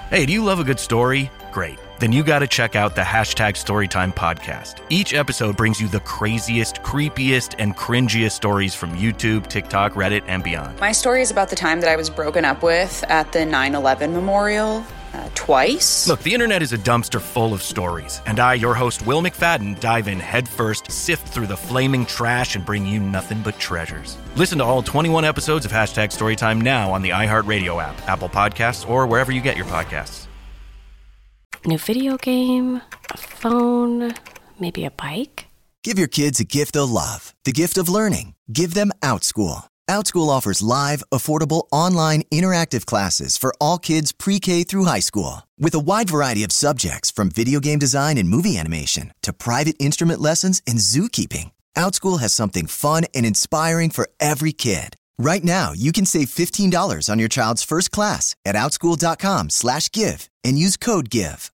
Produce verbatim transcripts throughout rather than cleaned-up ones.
Hey, do you love a good story? Great. Then you gotta check out the Hashtag Storytime podcast. Each episode brings you the craziest, creepiest, and cringiest stories from YouTube, TikTok, Reddit, and beyond. My story is about the time that I was broken up with at the nine eleven memorial. Uh, twice. Look, the internet is a dumpster full of stories, and I, your host, Will McFadden, dive in headfirst, sift through the flaming trash, and bring you nothing but treasures. Listen to all twenty-one episodes of Hashtag Storytime now on the iHeartRadio app, Apple Podcasts, or wherever you get your podcasts. New video game, a phone, maybe a bike? Give your kids a gift they'll love. The gift of learning. Give them OutSchool. OutSchool offers live, affordable, online, interactive classes for all kids pre-K through high school. With a wide variety of subjects, from video game design and movie animation to private instrument lessons and zookeeping, OutSchool has something fun and inspiring for every kid. Right now, you can save fifteen dollars on your child's first class at outschool.com slash give and use code GIVE.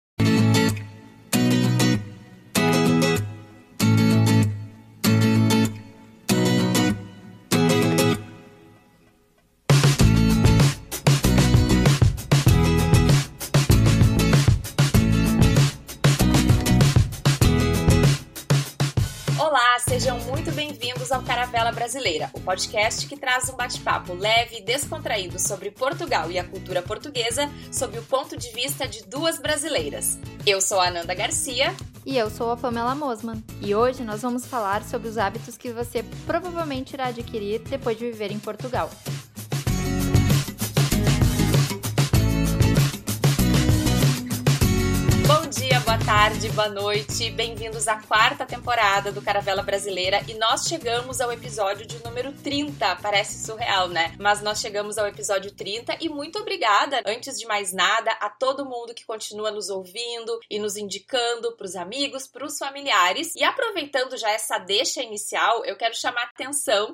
Sejam muito bem-vindos ao Caravela Brasileira, o podcast que traz um bate-papo leve e descontraído sobre Portugal e a cultura portuguesa sob o ponto de vista de duas brasileiras. Eu sou a Ananda Garcia. E eu sou a Pamela Mosman. E hoje nós vamos falar sobre os hábitos que você provavelmente irá adquirir depois de viver em Portugal. Bom dia, boa tarde, boa noite, bem-vindos à quarta temporada do Caravela Brasileira e nós chegamos ao episódio de número trinta, parece surreal, né? Mas nós chegamos ao episódio trinta e muito obrigada, antes de mais nada, a todo mundo que continua nos ouvindo e nos indicando para os amigos, para os familiares. E aproveitando já essa deixa inicial, eu quero chamar a atenção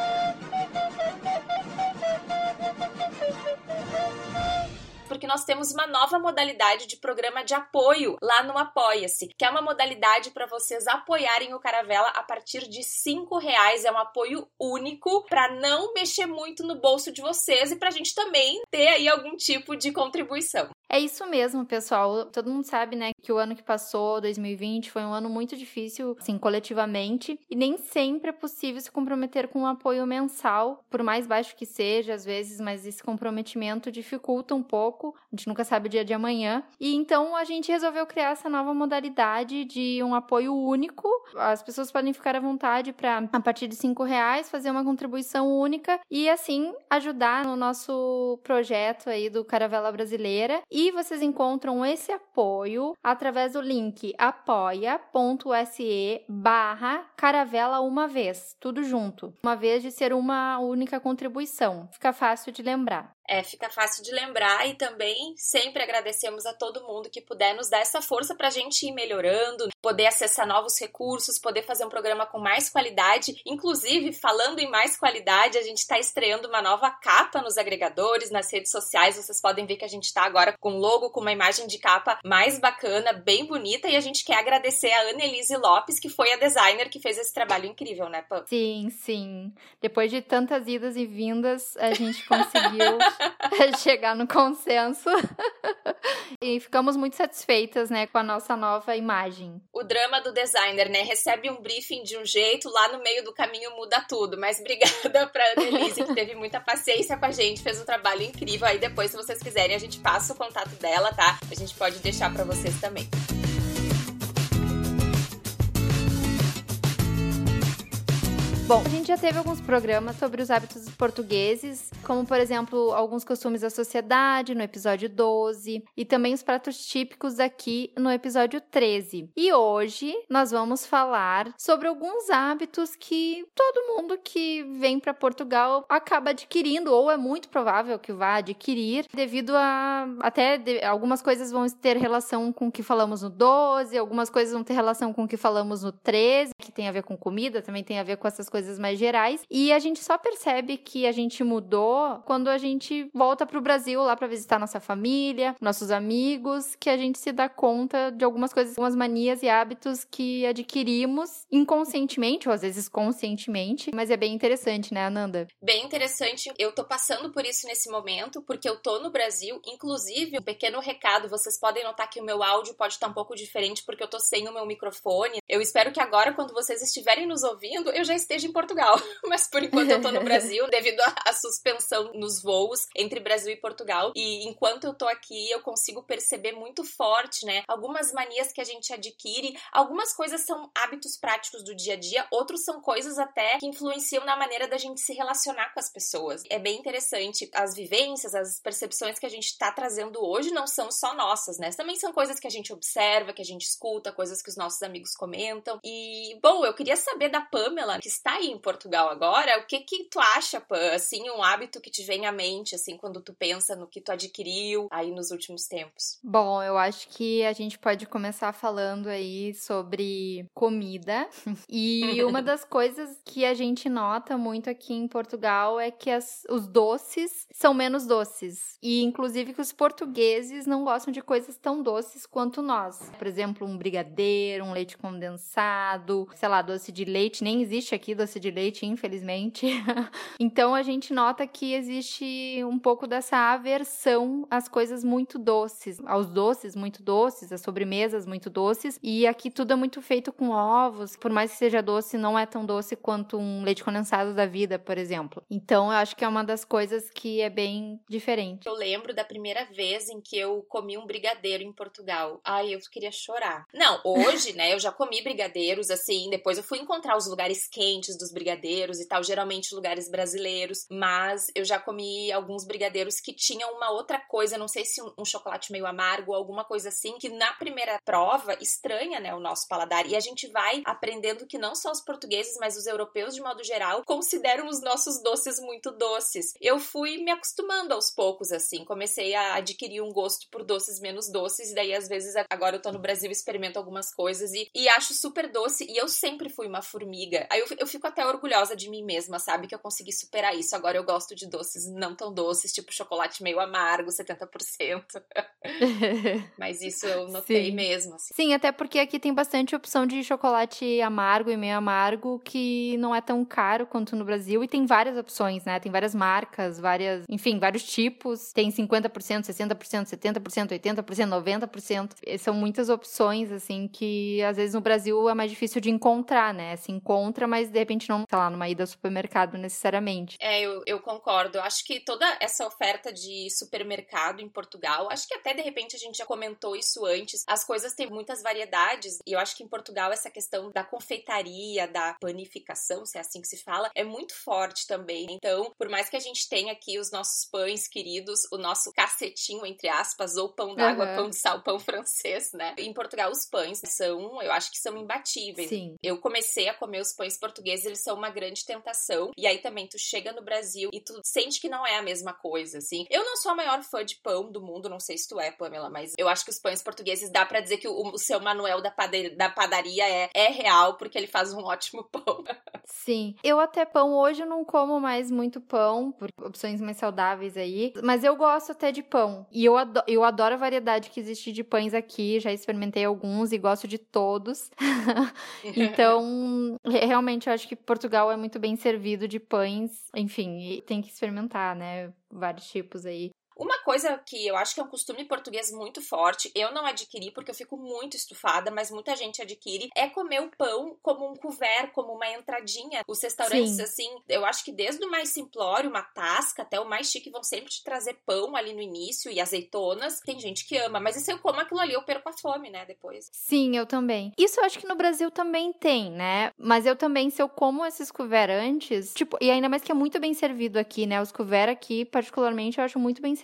porque nós temos uma nova modalidade de programa de apoio lá no Apoia-se, que é uma modalidade para vocês apoiarem o Caravela a partir de cinco reais. É um apoio único para não mexer muito no bolso de vocês e para a gente também ter aí algum tipo de contribuição. É isso mesmo, pessoal. Todo mundo sabe, né, que o ano que passou, dois mil e vinte, foi um ano muito difícil, assim, coletivamente, e nem sempre é possível se comprometer com um apoio mensal, por mais baixo que seja, às vezes, mas esse comprometimento dificulta um pouco, a gente nunca sabe o dia de amanhã, e então a gente resolveu criar essa nova modalidade de um apoio único. As pessoas podem ficar à vontade para, a partir de cinco reais, fazer uma contribuição única e, assim, ajudar no nosso projeto aí do Caravela Brasileira. E vocês encontram esse apoio através do link apoia.se barra caravela uma vez, tudo junto. Uma vez de ser uma única contribuição. Fica fácil de lembrar. É, fica fácil de lembrar e também sempre agradecemos a todo mundo que puder nos dar essa força pra gente ir melhorando, poder acessar novos recursos, poder fazer um programa com mais qualidade. Inclusive, falando em mais qualidade, a gente tá estreando uma nova capa nos agregadores, nas redes sociais. Vocês podem ver que a gente tá agora com logo, com uma imagem de capa mais bacana, bem bonita, e a gente quer agradecer a Annelise Lopes, que foi a designer que fez esse trabalho incrível, né, Pam? Sim, sim. Depois de tantas idas e vindas, a gente conseguiu chegar no consenso e ficamos muito satisfeitas, né, com a nossa nova imagem. O drama do designer, né, recebe um briefing de um jeito, lá no meio do caminho muda tudo, mas obrigada pra Annelise, que teve muita paciência com a gente, fez um trabalho incrível. Aí depois, se vocês quiserem, a gente passa o contato dela, tá? A gente pode deixar pra vocês também. Bom, a gente já teve alguns programas sobre os hábitos portugueses, como, por exemplo, alguns costumes da sociedade, no episódio doze, e também os pratos típicos daqui no episódio treze. E hoje nós vamos falar sobre alguns hábitos que todo mundo que vem para Portugal acaba adquirindo, ou é muito provável que vá adquirir, devido a... até de, algumas coisas vão ter relação com o que falamos no doze, algumas coisas vão ter relação com o que falamos no treze, que tem a ver com comida, também tem a ver com essas coisas coisas mais gerais. E a gente só percebe que a gente mudou quando a gente volta pro Brasil lá pra visitar nossa família, nossos amigos, que a gente se dá conta de algumas coisas, algumas manias e hábitos que adquirimos inconscientemente, ou às vezes conscientemente, mas é bem interessante, né, Ananda? Bem interessante. Eu tô passando por isso nesse momento, porque eu tô no Brasil. Inclusive, um pequeno recado, vocês podem notar que o meu áudio pode estar um pouco diferente, porque eu tô sem o meu microfone. Eu espero que agora, quando vocês estiverem nos ouvindo, eu já esteja em Portugal. Mas por enquanto eu tô no Brasil, devido à suspensão nos voos entre Brasil e Portugal. E enquanto eu tô aqui, eu consigo perceber muito forte, né, algumas manias que a gente adquire. Algumas coisas são hábitos práticos do dia a dia, outros são coisas até que influenciam na maneira da gente se relacionar com as pessoas. É bem interessante. As vivências, as percepções que a gente tá trazendo hoje não são só nossas, né? Também são coisas que a gente observa, que a gente escuta, coisas que os nossos amigos comentam. E, bom, eu queria saber da Pamela, que está aí em Portugal agora, o que que tu acha, Pam? Assim, um hábito que te vem à mente, assim, quando tu pensa no que tu adquiriu aí nos últimos tempos. Bom, eu acho que a gente pode começar falando aí sobre comida. E uma das coisas que a gente nota muito aqui em Portugal é que as, os doces são menos doces. E, inclusive, que os portugueses não gostam de coisas tão doces quanto nós. Por exemplo, um brigadeiro, um leite condensado, sei lá, doce de leite. Nem existe aqui doce de leite, infelizmente. Então, a gente nota que existe um pouco dessa aversão às coisas muito doces, aos doces muito doces, às sobremesas muito doces. E aqui tudo é muito feito com ovos. Por mais que seja doce, não é tão doce quanto um leite condensado da vida, por exemplo. Então, eu acho que é uma das coisas que é bem diferente. Eu lembro da primeira vez em que eu comi um brigadeiro em Portugal. Ai, eu queria chorar. Não, hoje, né, eu já comi brigadeiros, assim, depois eu fui encontrar os lugares quentes dos brigadeiros e tal, geralmente lugares brasileiros, mas eu já comi alguns brigadeiros que tinham uma outra coisa, não sei se um, um chocolate meio amargo ou alguma coisa assim, que na primeira prova estranha, né, o nosso paladar. E a gente vai aprendendo que não só os portugueses, mas os europeus, de modo geral, consideram os nossos doces muito doces. Eu fui me acostumando aos poucos, assim. Comecei a adquirir um gosto por doces menos doces, e daí, às vezes, agora eu tô no Brasil e experimento algumas coisas e, e acho super doce, e eu sempre fui uma formiga. Aí eu, eu fico até orgulhosa de mim mesma, sabe? Que eu consegui superar isso. Agora eu gosto de doces não tão doces, tipo chocolate meio amargo, setenta por cento. Mas isso eu notei Sim. mesmo, assim. Sim, até porque aqui tem bastante opção de chocolate amargo e meio amargo que não é tão caro quanto no Brasil, e tem várias opções, né? Tem várias marcas, várias, enfim, vários tipos. Tem cinquenta por cento, sessenta por cento, setenta por cento, oitenta por cento, noventa por cento. São muitas opções, assim, que às vezes no Brasil é mais difícil de encontrar, né? Se encontra, mas de repente não tá lá numa ida ao supermercado necessariamente. É, eu, eu concordo. Eu acho que toda essa oferta de supermercado em Portugal, acho que até de repente a gente já comentou isso antes, as coisas têm muitas variedades, e eu acho que em Portugal essa questão da confeitaria, da panificação, se é assim que se fala, é muito forte também. Então, por mais que a gente tenha aqui os nossos pães queridos, o nosso cacetinho, entre aspas, ou pão d'água, uhum. pão de sal, pão francês, né? Em Portugal, os pães são, eu acho que são imbatíveis. Sim. Eu comecei a comer os pães portugueses, eles são uma grande tentação. E aí também, tu chega no Brasil e tu sente que não é a mesma coisa, assim. Eu não sou a maior fã de pão do mundo, não sei se tu é, Pamela, mas eu acho que os pães portugueses dá pra dizer que o, o seu Manuel da, pade- da padaria é, é real, porque ele faz um ótimo pão. Sim. Eu até pão, hoje eu não como mais muito pão, por opções mais saudáveis aí, mas eu gosto até de pão. E eu adoro, eu adoro a variedade que existe de pães aqui, já experimentei alguns e gosto de todos. Então, realmente eu acho que Portugal é muito bem servido de pães, enfim, e tem que experimentar, né, vários tipos aí. Uma coisa que eu acho que é um costume português muito forte, eu não adquiri porque eu fico muito estufada, mas muita gente adquire, é comer o pão como um couvert, como uma entradinha. Os restaurantes, Sim. assim, eu acho que desde o mais simplório, uma tasca, até o mais chique, vão sempre te trazer pão ali no início e azeitonas. Tem gente que ama, mas se eu como aquilo ali, eu perco a fome, né, depois. Sim, eu também. Isso eu acho que no Brasil também tem, né? Mas eu também, se eu como esses couvert antes, tipo, e ainda mais que é muito bem servido aqui, né? Os couvert aqui, particularmente, eu acho muito bem servido.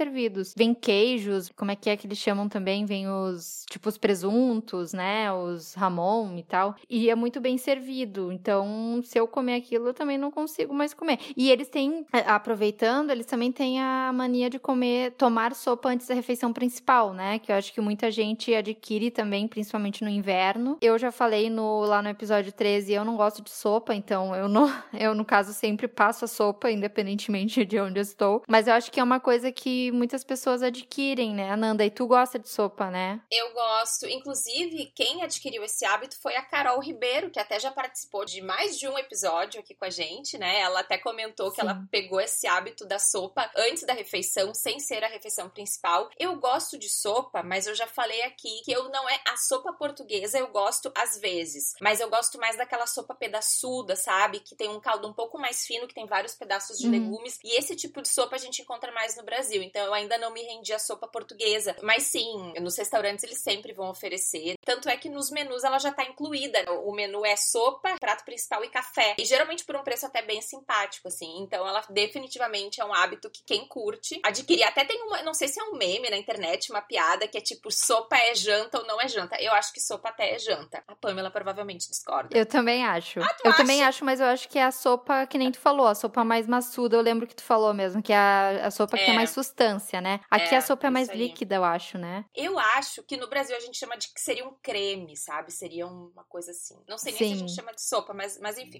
servidos. Vem queijos, como é que é que eles chamam também? Vem os, tipo, os presuntos, né? Os Ramon e tal. E é muito bem servido. Então, se eu comer aquilo, eu também não consigo mais comer. E eles têm, aproveitando, eles também têm a mania de comer, tomar sopa antes da refeição principal, né? Que eu acho que muita gente adquire também, principalmente no inverno. Eu já falei no, lá no episódio treze, eu não gosto de sopa, então eu, não, eu, no caso, sempre passo a sopa, independentemente de onde eu estou. Mas eu acho que é uma coisa que muitas pessoas adquirem, né, Nanda? E tu gosta de sopa, né? Eu gosto. Inclusive, quem adquiriu esse hábito foi a Carol Ribeiro, que até já participou de mais de um episódio aqui com a gente, né? Ela até comentou que Sim. ela pegou esse hábito da sopa antes da refeição, sem ser a refeição principal. Eu gosto de sopa, mas eu já falei aqui que eu não é a sopa portuguesa, eu gosto às vezes, mas eu gosto mais daquela sopa pedaçuda, sabe? Que tem um caldo um pouco mais fino, que tem vários pedaços de hum. legumes, e esse tipo de sopa a gente encontra mais no Brasil, então eu ainda não me rendi à sopa portuguesa, mas sim, nos restaurantes eles sempre vão oferecer, tanto é que nos menus ela já tá incluída, o menu é sopa, prato principal e café, e geralmente por um preço até bem simpático, assim, então ela definitivamente é um hábito que quem curte adquirir. Até tem uma, não sei se é um meme na internet, uma piada que é tipo, sopa é janta ou não é janta. Eu acho que sopa até é janta. A Pamela provavelmente discorda. Eu também acho. Ah, eu acha? também acho, mas eu acho que é a sopa que nem tu falou, a sopa mais maçuda. Eu lembro que tu falou mesmo, que é a, a sopa que é. tem mais sustância, né? Aqui é, a sopa é mais aí. líquida, eu acho, né? Eu acho que no Brasil a gente chama de que seria um creme, sabe? Seria uma coisa assim. Não sei nem Sim. se a gente chama de sopa, mas, mas enfim.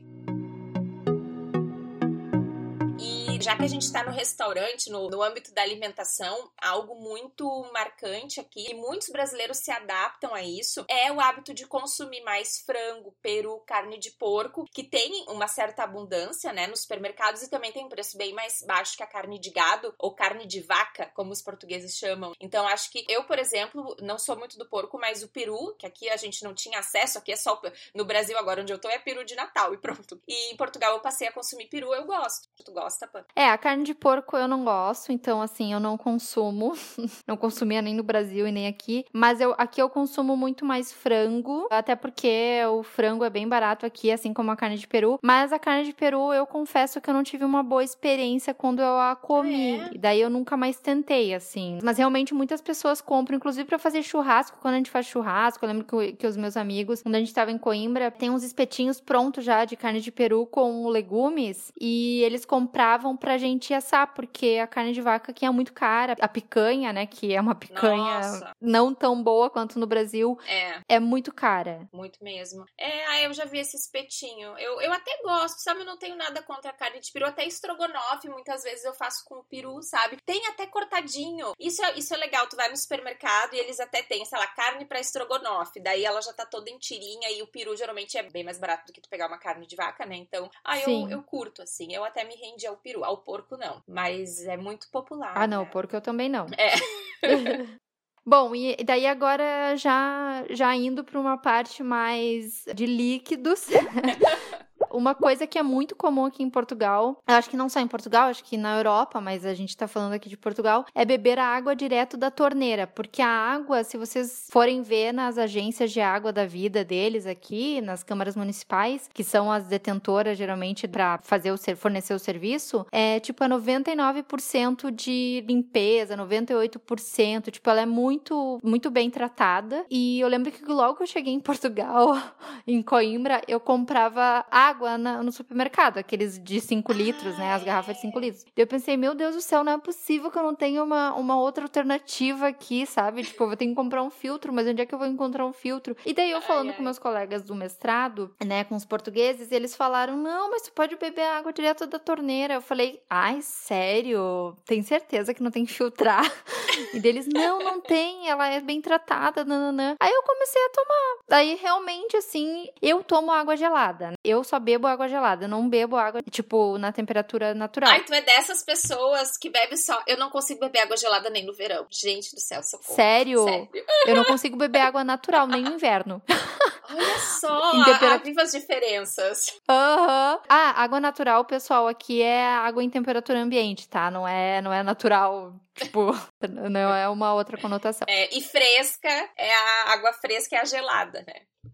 Já que a gente está no restaurante, no, no âmbito da alimentação, algo muito marcante aqui, e muitos brasileiros se adaptam a isso, é o hábito de consumir mais frango, peru, carne de porco, que tem uma certa abundância, né, nos supermercados e também tem um preço bem mais baixo que a carne de gado, ou carne de vaca, como os portugueses chamam. Então, acho que eu, por exemplo, não sou muito do porco, mas o peru, que aqui a gente não tinha acesso, aqui é só no Brasil, agora onde eu tô, é peru de Natal e pronto. E em Portugal eu passei a consumir peru, eu gosto. Tu gosta, Pã? É, a carne de porco eu não gosto, então assim, eu não consumo, não consumia nem no Brasil e nem aqui, mas eu, aqui eu consumo muito mais frango, até porque o frango é bem barato aqui, assim como a carne de peru, mas a carne de peru eu confesso que eu não tive uma boa experiência quando eu a comi, é. daí eu nunca mais tentei, assim, mas realmente muitas pessoas compram, inclusive pra fazer churrasco, quando a gente faz churrasco, eu lembro que, que os meus amigos, quando a gente tava em Coimbra, tem uns espetinhos prontos já de carne de peru com legumes, e eles compravam pra gente assar, porque a carne de vaca aqui é muito cara. A picanha, né, que é uma picanha Nossa. não tão boa quanto no Brasil, é, é muito cara. Muito mesmo. É, aí eu já vi esse espetinho. Eu, eu até gosto, sabe? Eu não tenho nada contra a carne de peru. Até estrogonofe, muitas vezes eu faço com peru, sabe? Tem até cortadinho. Isso é, isso é legal. Tu vai no supermercado e eles até têm, sei lá, carne pra estrogonofe. Daí ela já tá toda em tirinha e o peru geralmente é bem mais barato do que tu pegar uma carne de vaca, né? Então, aí eu, eu curto, assim. Eu até me rendi ao peru. Ao porco não, mas é muito popular. Ah, não, né? porco eu também não. É. Bom, e daí agora já, já indo para uma parte mais de líquidos. Uma coisa que é muito comum aqui em Portugal, eu acho que não só em Portugal, acho que na Europa, mas a gente tá falando aqui de Portugal, é beber a água direto da torneira, porque a água, se vocês forem ver nas agências de água da vida deles aqui, nas câmaras municipais, que são as detentoras geralmente para fazer o fornecer o serviço, é tipo a noventa e nove por cento de limpeza, noventa e oito por cento, tipo, ela é muito, muito bem tratada. E eu lembro que logo que eu cheguei em Portugal, em Coimbra, eu comprava água Na, no supermercado, aqueles de cinco litros, ah, né, as garrafas de cinco litros. E eu pensei, meu Deus do céu, não é possível que eu não tenha uma, uma outra alternativa aqui, sabe? Tipo, eu vou ter que comprar um filtro, mas onde é que eu vou encontrar um filtro? E daí eu falando ai, com ai. meus colegas do mestrado, né, com os portugueses, eles falaram, não, mas tu pode beber água direto da torneira. Eu falei, ai, sério? Tem certeza que não tem que filtrar? E deles, não, não tem, ela é bem tratada, nananã. Aí eu comecei a tomar. Daí, realmente, assim, eu tomo água gelada. Eu só bebo água gelada, eu não bebo água, tipo, na temperatura natural. Ai, tu é dessas pessoas que bebe só... Eu não consigo beber água gelada nem no verão. Gente do céu, socorro. Sério? Sério? Eu não consigo beber água natural, nem no inverno. Olha só, temperatura... há vivas diferenças. Aham. Uhum. Ah, água natural, pessoal, aqui é água em temperatura ambiente, tá? Não é, não é natural, tipo, não é uma outra conotação. É, e fresca, é a água fresca é a gelada, né?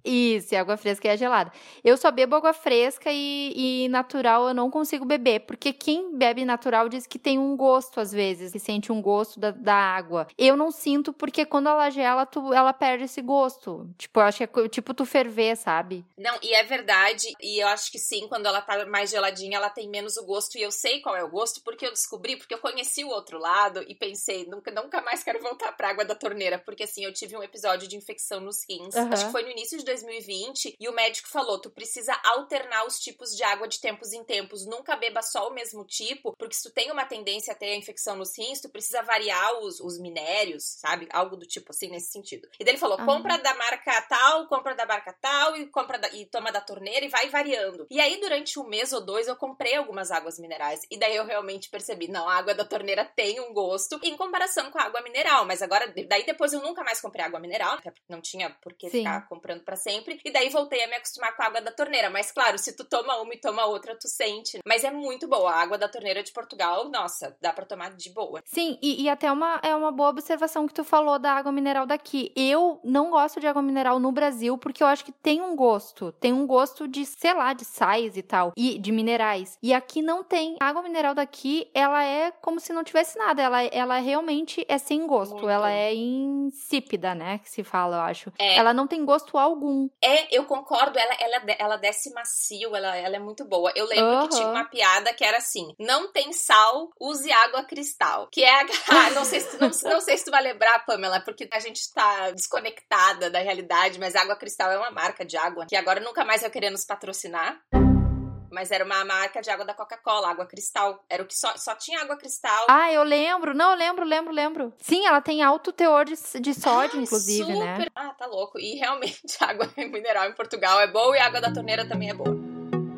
Isso, e água fresca e a gelada. Eu só bebo água fresca e, e natural eu não consigo beber, porque quem bebe natural diz que tem um gosto, às vezes, que sente um gosto da, da água. Eu não sinto, porque quando ela gela, tu, ela perde esse gosto. Tipo, eu acho que é tipo tu ferver, sabe? Não, e é verdade, e eu acho que sim, quando ela tá mais geladinha, ela tem menos o gosto, e eu sei qual é o gosto, porque eu descobri, porque eu conheci o outro lado e pensei, nunca, nunca mais quero voltar pra água da torneira, porque assim, eu tive um episódio de infecção nos rins, uhum. acho que foi no início de dois mil e vinte, e o médico falou, tu precisa alternar os tipos de água de tempos em tempos, nunca beba só o mesmo tipo, porque se tu tem uma tendência a ter a infecção nos rins, tu precisa variar os, os minérios, sabe? Algo do tipo assim, nesse sentido. E daí ele falou, uhum. compra da marca tal, compra da marca tal, e, compra da, e toma da torneira e vai variando. E aí, durante um mês ou dois, eu comprei algumas águas minerais, e daí eu realmente percebi, não, a água da torneira tem um gosto em comparação com a água mineral, mas agora, daí depois eu nunca mais comprei água mineral, até porque não tinha por que Sim. ficar comprando pra sempre, e daí voltei a me acostumar com a água da torneira, mas claro, se tu toma uma e toma outra, tu sente, mas é muito boa, a água da torneira de Portugal, nossa, dá pra tomar de boa. Sim, e, e até uma, é uma boa observação que tu falou da água mineral daqui, eu não gosto de água mineral no Brasil, porque eu acho que tem um gosto, tem um gosto de, sei lá, de sais e tal, e de minerais, e aqui não tem, a água mineral daqui, ela é como se não tivesse nada, ela, ela realmente é sem gosto, muito. Ela é insípida, né, que se fala, eu acho. É. Ela não tem gosto algum. É, eu concordo, ela, ela, ela desce macio, ela, ela é muito boa. Eu lembro uhum. que tinha uma piada que era assim, não tem sal, use água cristal, que é a... Ah, não, sei se, não, não sei se tu vai lembrar, Pamela, porque a gente tá desconectada da realidade, mas água cristal é uma marca de água, que agora nunca mais vai querer nos patrocinar. Mas era uma marca de água da Coca-Cola, água cristal. Era o que só, só tinha água cristal. Ah, eu lembro. Não, eu lembro, lembro, lembro. Sim, ela tem alto teor de, de sódio, ah, inclusive, super. né? Ah, tá louco. E realmente a água mineral em Portugal é boa e a água da torneira também é boa.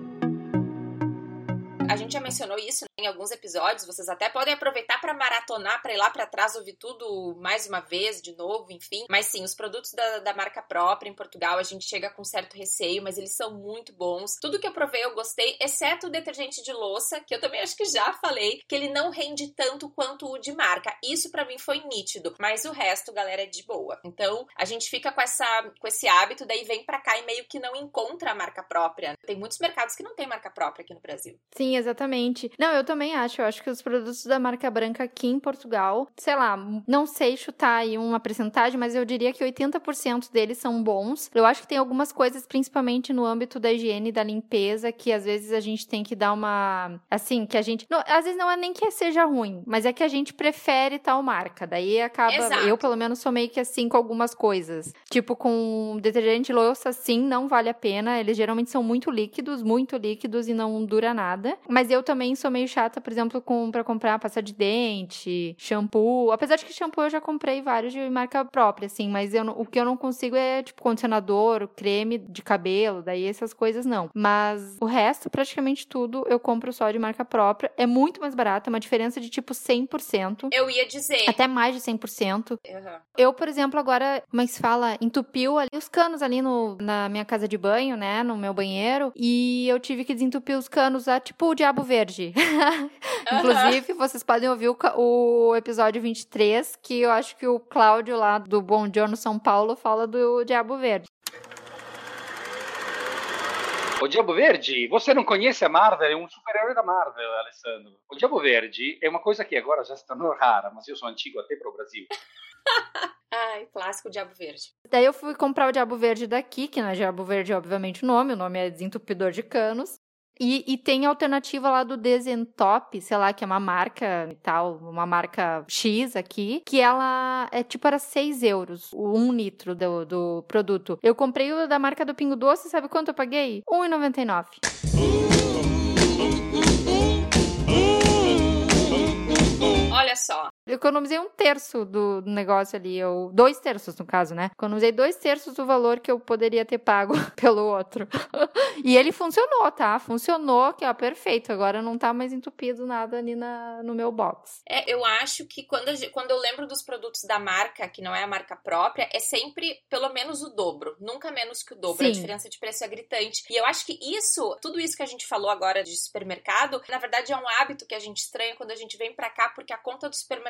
A gente já mencionou isso, né, em alguns episódios, vocês até podem aproveitar para maratonar, para ir lá para trás, ouvir tudo mais uma vez, de novo, enfim. Mas sim, os produtos da, da marca própria em Portugal, a gente chega com certo receio, mas eles são muito bons. Tudo que eu provei eu gostei, exceto o detergente de louça, que eu também acho que já falei, que ele não rende tanto quanto o de marca. Isso para mim foi nítido, mas o resto, galera, é de boa. Então, a gente fica com, essa, com esse hábito, daí vem pra cá e meio que não encontra a marca própria. Tem muitos mercados que não tem marca própria aqui no Brasil. Sim, exatamente. Não, eu também acho. Eu acho que os produtos da marca branca aqui em Portugal, sei lá, não sei chutar aí uma percentagem, mas eu diria que oitenta por cento deles são bons. Eu acho que tem algumas coisas, principalmente no âmbito da higiene e da limpeza, que às vezes a gente tem que dar uma... Assim, que a gente... Não, às vezes não é nem que seja ruim, mas é que a gente prefere tal marca. Daí acaba... Exato. Eu, pelo menos, sou meio que assim com algumas coisas. Tipo, com detergente de louça, sim, não vale a pena. Eles geralmente são muito líquidos, muito líquidos e não dura nada. Mas eu também sou meio chata, por exemplo, com, pra comprar pasta de dente, shampoo. Apesar de que shampoo eu já comprei vários de marca própria, assim, mas eu, o que eu não consigo é, tipo, condicionador, creme de cabelo, daí essas coisas não. Mas o resto, praticamente tudo, eu compro só de marca própria. É muito mais barato, é uma diferença de, tipo, cem por cento. Eu ia dizer. Até mais de cem por cento. Uhum. Eu, por exemplo, agora, como é que se fala? Entupiu ali os canos ali no, na minha casa de banho, né? No meu banheiro. E eu tive que desentupir os canos a, tipo, o Diabo Verde. Uhum. Inclusive, vocês podem ouvir o, o episódio vinte e três, que eu acho que o Cláudio lá do Bom Giorno São Paulo fala do Diabo Verde. O Diabo Verde, você não conhece a Marvel? É um super-herói da Marvel, Alessandro. O Diabo Verde é uma coisa que agora já se tornou rara, mas eu sou antigo até para o Brasil. Ai, clássico Diabo Verde. Daí eu fui comprar o Diabo Verde daqui, que não é Diabo Verde, obviamente, o nome. O nome é desentupidor de canos. E, e tem a alternativa lá do Desentop, sei lá, que é uma marca e tal, uma marca X aqui, que ela é tipo era seis euros, o um litro do, do produto. Eu comprei o da marca do Pingo Doce, sabe quanto eu paguei? um real e noventa e nove centavos. Olha só. Eu economizei um terço do negócio ali, ou dois terços no caso, né? Economizei dois terços do valor que eu poderia ter pago pelo outro. E ele funcionou, tá? Funcionou, que ó, perfeito. Agora não tá mais entupido nada ali na, no meu box. É, eu acho que quando, a, quando eu lembro dos produtos da marca, que não é a marca própria, é sempre pelo menos o dobro. Nunca menos que o dobro. Sim. A diferença de preço é gritante. E eu acho que isso, tudo isso que a gente falou agora de supermercado, na verdade é um hábito que a gente estranha quando a gente vem pra cá, porque a conta do supermercado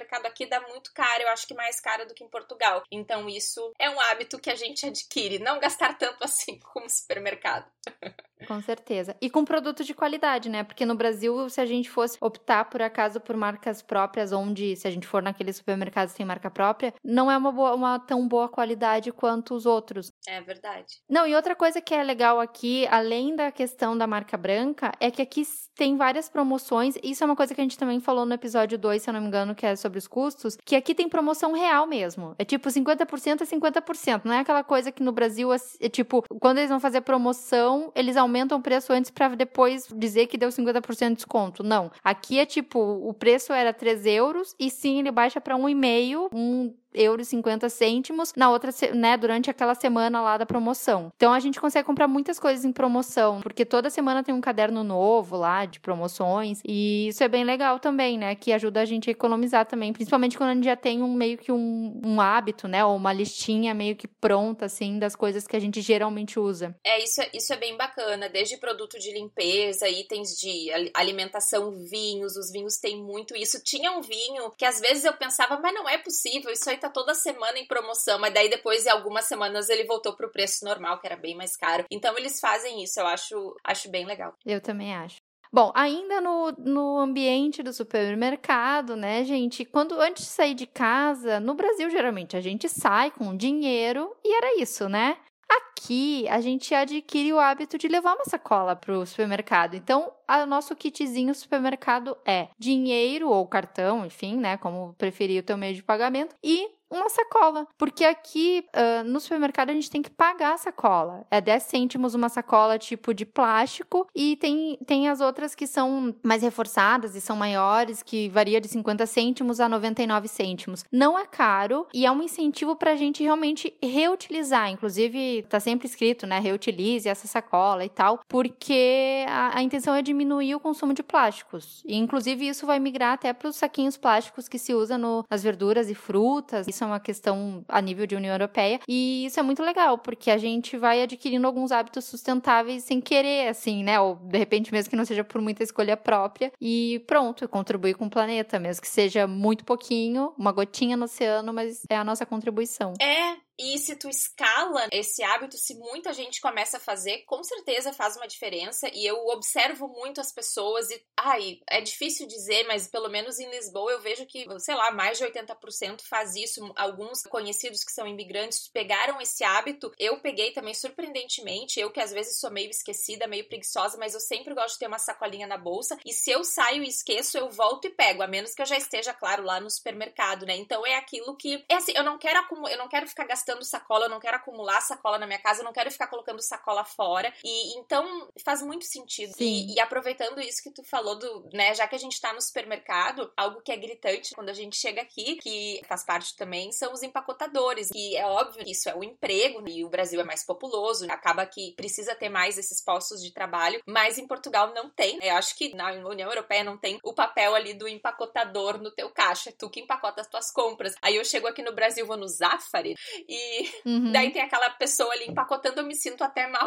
supermercado aqui dá muito caro, eu acho que mais caro do que em Portugal. Então isso é um hábito que a gente adquire, não gastar tanto assim como supermercado. Com certeza. E com produto de qualidade, né? Porque no Brasil, se a gente fosse optar, por acaso, por marcas próprias, onde, se a gente for naqueles supermercados que tem marca própria, não é uma, boa, uma tão boa qualidade quanto os outros. É verdade. Não, e outra coisa que é legal aqui, além da questão da marca branca, é que aqui tem várias promoções. Isso é uma coisa que a gente também falou no episódio dois, se eu não me engano, que é sobre os custos, que aqui tem promoção real mesmo. É tipo cinquenta por cento a cinquenta por cento. Não é aquela coisa que no Brasil, é tipo, quando eles vão fazer promoção, eles aumentam o preço antes pra depois dizer que deu cinquenta por cento de desconto. Não. Aqui é tipo, o preço era três euros e sim, ele baixa pra um e meio, um euro e cinquenta cêntimos na outra, né, durante aquela semana lá da promoção. Então a gente consegue comprar muitas coisas em promoção, porque toda semana tem um caderno novo lá de promoções, e isso é bem legal também, né, que ajuda a gente a economizar também, principalmente quando a gente já tem um meio que um, um hábito, né, ou uma listinha meio que pronta, assim, das coisas que a gente geralmente usa. É, isso, é, isso é bem bacana, desde produto de limpeza, itens de alimentação, vinhos, os vinhos têm muito isso. Tinha um vinho que às vezes eu pensava, mas não é possível, isso aí tá toda semana em promoção, mas daí depois, em algumas semanas, ele voltou pro preço normal, que era bem mais caro. Então, eles fazem isso, eu acho, acho bem legal. Eu também acho. Bom, ainda no, no ambiente do supermercado, né, gente? Quando antes de sair de casa, no Brasil, geralmente, a gente sai com dinheiro e era isso, né? Aqui, a gente adquire o hábito de levar uma sacola pro supermercado. Então, o nosso kitzinho supermercado é dinheiro ou cartão, enfim, né? Como preferir o teu meio de pagamento. E uma sacola, porque aqui uh, no supermercado a gente tem que pagar a sacola. É dez cêntimos uma sacola tipo de plástico, e tem, tem as outras que são mais reforçadas e são maiores, que varia de cinquenta cêntimos a noventa e nove cêntimos. Não é caro e é um incentivo pra gente realmente reutilizar. Inclusive, tá sempre escrito, né, reutilize essa sacola e tal, porque a, a intenção é diminuir o consumo de plásticos. E inclusive isso vai migrar até pros saquinhos plásticos que se usa no, nas verduras e frutas. Isso é uma questão a nível de União Europeia, e isso é muito legal, porque a gente vai adquirindo alguns hábitos sustentáveis sem querer, assim, né, ou de repente mesmo que não seja por muita escolha própria, e pronto, contribuir com o planeta, mesmo que seja muito pouquinho, uma gotinha no oceano, mas é a nossa contribuição. É, e se tu escala esse hábito, se muita gente começa a fazer, com certeza faz uma diferença. E eu observo muito as pessoas e, ai, é difícil dizer, mas pelo menos em Lisboa eu vejo que, sei lá, mais de oitenta por cento faz isso. Alguns conhecidos que são imigrantes pegaram esse hábito. Eu peguei também, surpreendentemente, eu que às vezes sou meio esquecida, meio preguiçosa, mas eu sempre gosto de ter uma sacolinha na bolsa. E se eu saio e esqueço, eu volto e pego, a menos que eu já esteja, claro, lá no supermercado, né? Então é aquilo que, é assim, eu não quero acumular, eu não quero ficar gastando gastando sacola, eu não quero acumular sacola na minha casa, eu não quero ficar colocando sacola fora, e então faz muito sentido. E, e aproveitando isso que tu falou do, né, já que a gente tá no supermercado, algo que é gritante quando a gente chega aqui, que faz parte também, são os empacotadores, e é óbvio que isso é o emprego, e o Brasil é mais populoso, acaba que precisa ter mais esses postos de trabalho, mas em Portugal não tem. Eu acho que na União Europeia não tem o papel ali do empacotador no teu caixa, é tu que empacota as tuas compras. Aí eu chego aqui no Brasil, vou no Zafari, e uhum. daí tem aquela pessoa ali empacotando, eu me sinto até mal.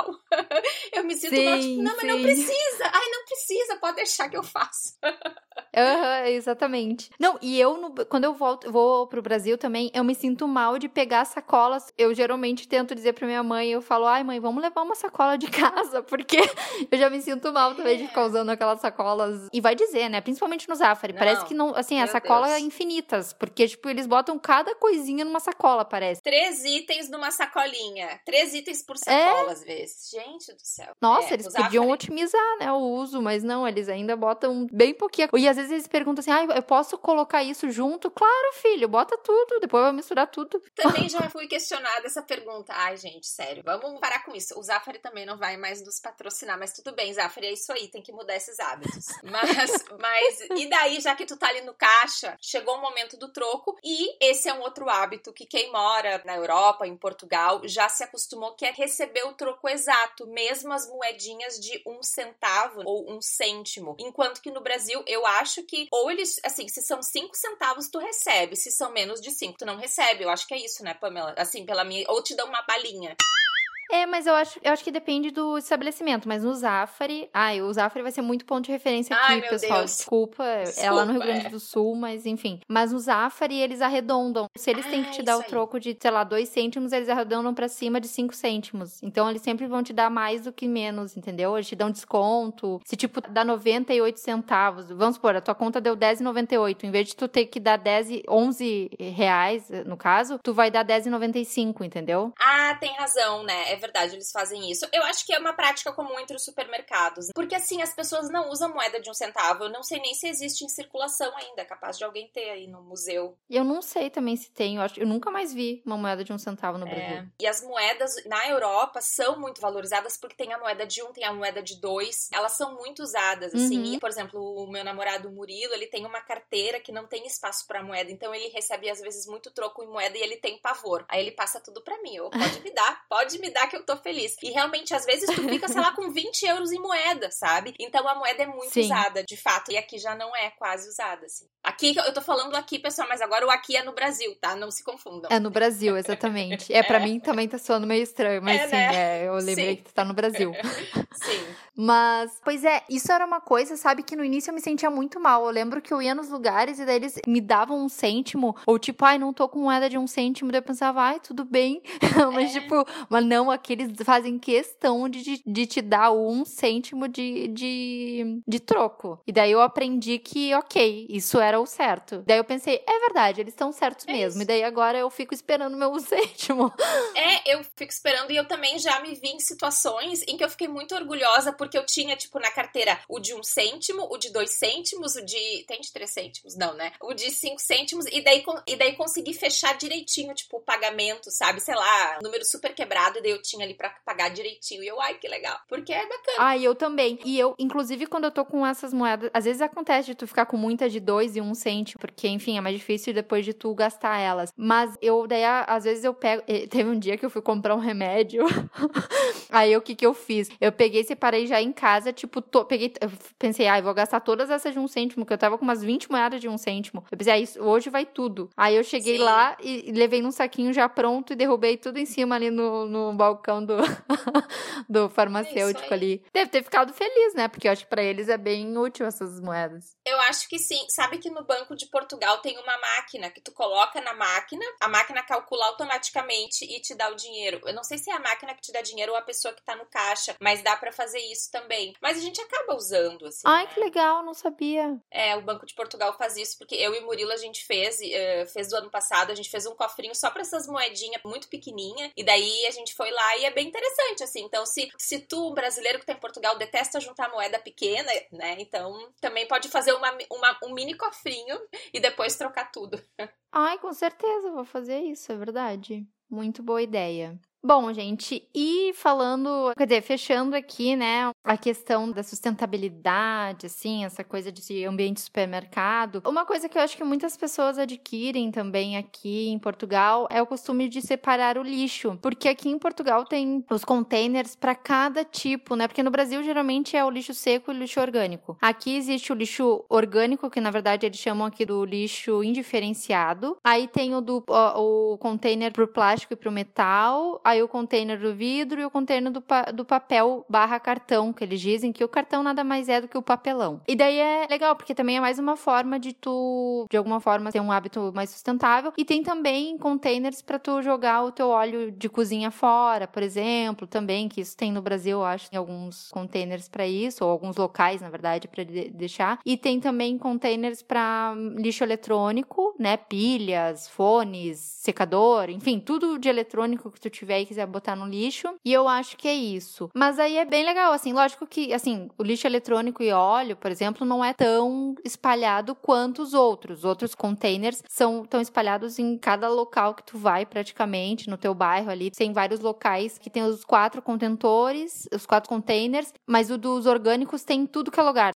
Eu me sinto sim, mal, tipo, não, mas sim. não precisa. Ai, não precisa, pode deixar que eu faço. Uhum, exatamente. Não, e eu, no, quando eu volto, vou pro Brasil também, eu me sinto mal de pegar sacolas. Eu geralmente tento dizer pra minha mãe, eu falo, ai mãe, vamos levar uma sacola de casa, porque eu já me sinto mal também é. de ficar usando aquelas sacolas. E vai dizer, né, principalmente no Zafari, não, parece que não, assim, a sacola é infinitas, porque, tipo, eles botam cada coisinha numa sacola, parece. Três itens numa sacolinha. Três itens por sacola, é. às vezes. Gente do céu. Nossa, é, eles podiam Zafari... otimizar, né, o uso, mas não, eles ainda botam bem pouquinho. E às vezes eles perguntam assim, ah, eu posso colocar isso junto? Claro, filho, bota tudo, depois vai misturar tudo. Também já fui questionada essa pergunta. Ai, gente, sério, vamos parar com isso. O Zafari também não vai mais nos patrocinar, mas tudo bem, Zafari, é isso aí, tem que mudar esses hábitos. Mas, mas, e daí, já que tu tá ali no caixa, chegou o momento do troco, e esse é um outro hábito que quem mora na Europa, em Portugal, já se acostumou, que é receber o troco exato, mesmo as moedinhas de um centavo ou um cêntimo. Enquanto que no Brasil, eu acho que, ou eles, assim, se são cinco centavos, tu recebe, se são menos de cinco, tu não recebe. Eu acho que é isso, né, Pamela? Assim, pela minha... Ou te dão uma balinha. É, mas eu acho, eu acho que depende do estabelecimento. Mas no Zafari... Ai, o Zafari vai ser muito ponto de referência aqui, Ai, meu pessoal. Deus. Desculpa, Desculpa, é lá no Rio Grande é. do Sul, mas enfim. Mas no Zafari, eles arredondam. Se eles têm Ah, que te dar isso o aí. troco de, sei lá, dois cêntimos, eles arredondam pra cima de cinco cêntimos. Então, eles sempre vão te dar mais do que menos, entendeu? Eles te dão desconto. Se, tipo, dá noventa e oito centavos, vamos supor, a tua conta deu dez reais e noventa e oito. Em vez de tu ter que dar dez, onze reais, no caso, tu vai dar dez reais e noventa e cinco, entendeu? Ah, tem razão, né? É verdade, eles fazem isso. Eu acho que é uma prática comum entre os supermercados. Porque, assim, as pessoas não usam moeda de um centavo. Eu não sei nem se existe em circulação ainda. É capaz de alguém ter aí no museu. E eu não sei também se tem. Eu, acho, eu nunca mais vi uma moeda de um centavo no É. Brasil. E as moedas na Europa são muito valorizadas porque tem a moeda de um, tem a moeda de dois. Elas são muito usadas, assim. Uhum. E, por exemplo, o meu namorado Murilo, ele tem uma carteira que não tem espaço pra moeda. Então, ele recebe, às vezes, muito troco em moeda e ele tem pavor. Aí ele passa tudo pra mim. Eu, pode me dar, pode me dar que eu tô feliz. E, realmente, às vezes, tu fica, sei lá, com vinte euros em moeda, sabe? Então, a moeda é muito Sim. usada, de fato. E aqui já não é quase usada, assim. Aqui, eu tô falando aqui, pessoal, mas agora o aqui é no Brasil, tá? Não se confundam. É no Brasil, exatamente. É, pra mim também tá soando meio estranho, mas É, sim, né? é, eu lembrei Sim. que tu tá no Brasil. Sim. Mas, pois é, isso era uma coisa, sabe, que no início eu me sentia muito mal. Eu lembro que eu ia nos lugares e daí eles me davam um cêntimo, ou tipo, ai, não tô com moeda de um cêntimo, daí eu pensava, ai, tudo bem. Mas, É. tipo, mas não, aqui eles fazem questão de, de, de te dar um cêntimo de, de, de troco. E daí eu aprendi que, ok, isso era o certo. Daí eu pensei, é verdade, eles estão certos É mesmo. isso. E daí agora eu fico esperando meu um cêntimo. É, eu fico esperando e eu também já me vi em situações em que eu fiquei muito orgulhosa porque eu tinha, tipo, na carteira o de um cêntimo, o de dois cêntimos, o de... Tem de três cêntimos? Não, né? O de cinco cêntimos e daí, e daí consegui fechar direitinho, tipo, o pagamento, sabe? Sei lá, número super quebrado e daí eu tinha ali pra pagar direitinho. E eu, ai, que legal. Porque é bacana. Ah, e eu também. E eu, inclusive, quando eu tô com essas moedas, às vezes acontece de tu ficar com muita de dois e um cêntimo, porque, enfim, é mais difícil depois de tu gastar elas. Mas eu, daí, às vezes eu pego... Teve um dia que eu fui comprar um remédio. Aí, o que que eu fiz? Eu peguei e separei já em casa, tipo, to... peguei... Eu pensei, ah, eu vou gastar todas essas de um cêntimo, que eu tava com umas vinte moedas de um cêntimo. Eu pensei, ah, isso, hoje vai tudo. Aí eu cheguei Sim. lá e levei num saquinho já pronto e derrubei tudo em cima ali no, no balcão do, do farmacêutico É aí. ali. Deve ter ficado feliz, né? Porque eu acho que pra eles é bem útil essas moedas. Eu acho que sim. Sabe que no Banco de Portugal tem uma máquina que tu coloca na máquina, a máquina calcula automaticamente e te dá o dinheiro. Eu não sei se é a máquina que te dá dinheiro ou a pessoa que tá no caixa, mas dá pra fazer isso também. Mas a gente acaba usando, assim. Ai, né? que legal, não sabia. É, o Banco de Portugal faz isso, porque eu e Murilo a gente fez, uh, fez do ano passado, a gente fez um cofrinho só pra essas moedinhas muito pequenininha, e daí a gente foi lá e é bem interessante, assim. Então, se, se tu, um brasileiro que tá em Portugal, detesta juntar moeda pequena, né, então também pode fazer uma, uma, um mini cofrinho e depois trocar tudo. Ai, com certeza, vou fazer isso, é verdade. Muito boa ideia. Bom, gente, e falando, quer dizer, fechando aqui, né, a questão da sustentabilidade, assim, essa coisa de ambiente de supermercado, uma coisa que eu acho que muitas pessoas adquirem também aqui em Portugal é o costume de separar o lixo, porque aqui em Portugal tem os containers para cada tipo, né, porque no Brasil geralmente é o lixo seco e o lixo orgânico. Aqui existe o lixo orgânico, que na verdade eles chamam aqui do lixo indiferenciado, aí tem o, do, o, o container pro plástico e pro metal, aí o container do vidro e o container do, pa- do papel barra cartão, que eles dizem que o cartão nada mais é do que o papelão. E daí é legal, porque também é mais uma forma de tu, de alguma forma, ter um hábito mais sustentável. E tem também containers para tu jogar o teu óleo de cozinha fora, por exemplo, também, que isso tem no Brasil, eu acho, tem alguns containers para isso, ou alguns locais, na verdade, para de- deixar. E tem também containers para lixo eletrônico, né, pilhas, fones, secador, enfim, tudo de eletrônico que tu tiver e quiser botar no lixo, e eu acho que é isso. Mas aí é bem legal, assim, lógico que, assim, o lixo eletrônico e óleo, por exemplo, não é tão espalhado quanto os outros. Os outros containers são tão espalhados em cada local que tu vai, praticamente, no teu bairro ali. Tem vários locais que tem os quatro contentores, os quatro containers, mas o dos orgânicos tem em tudo que é lugar.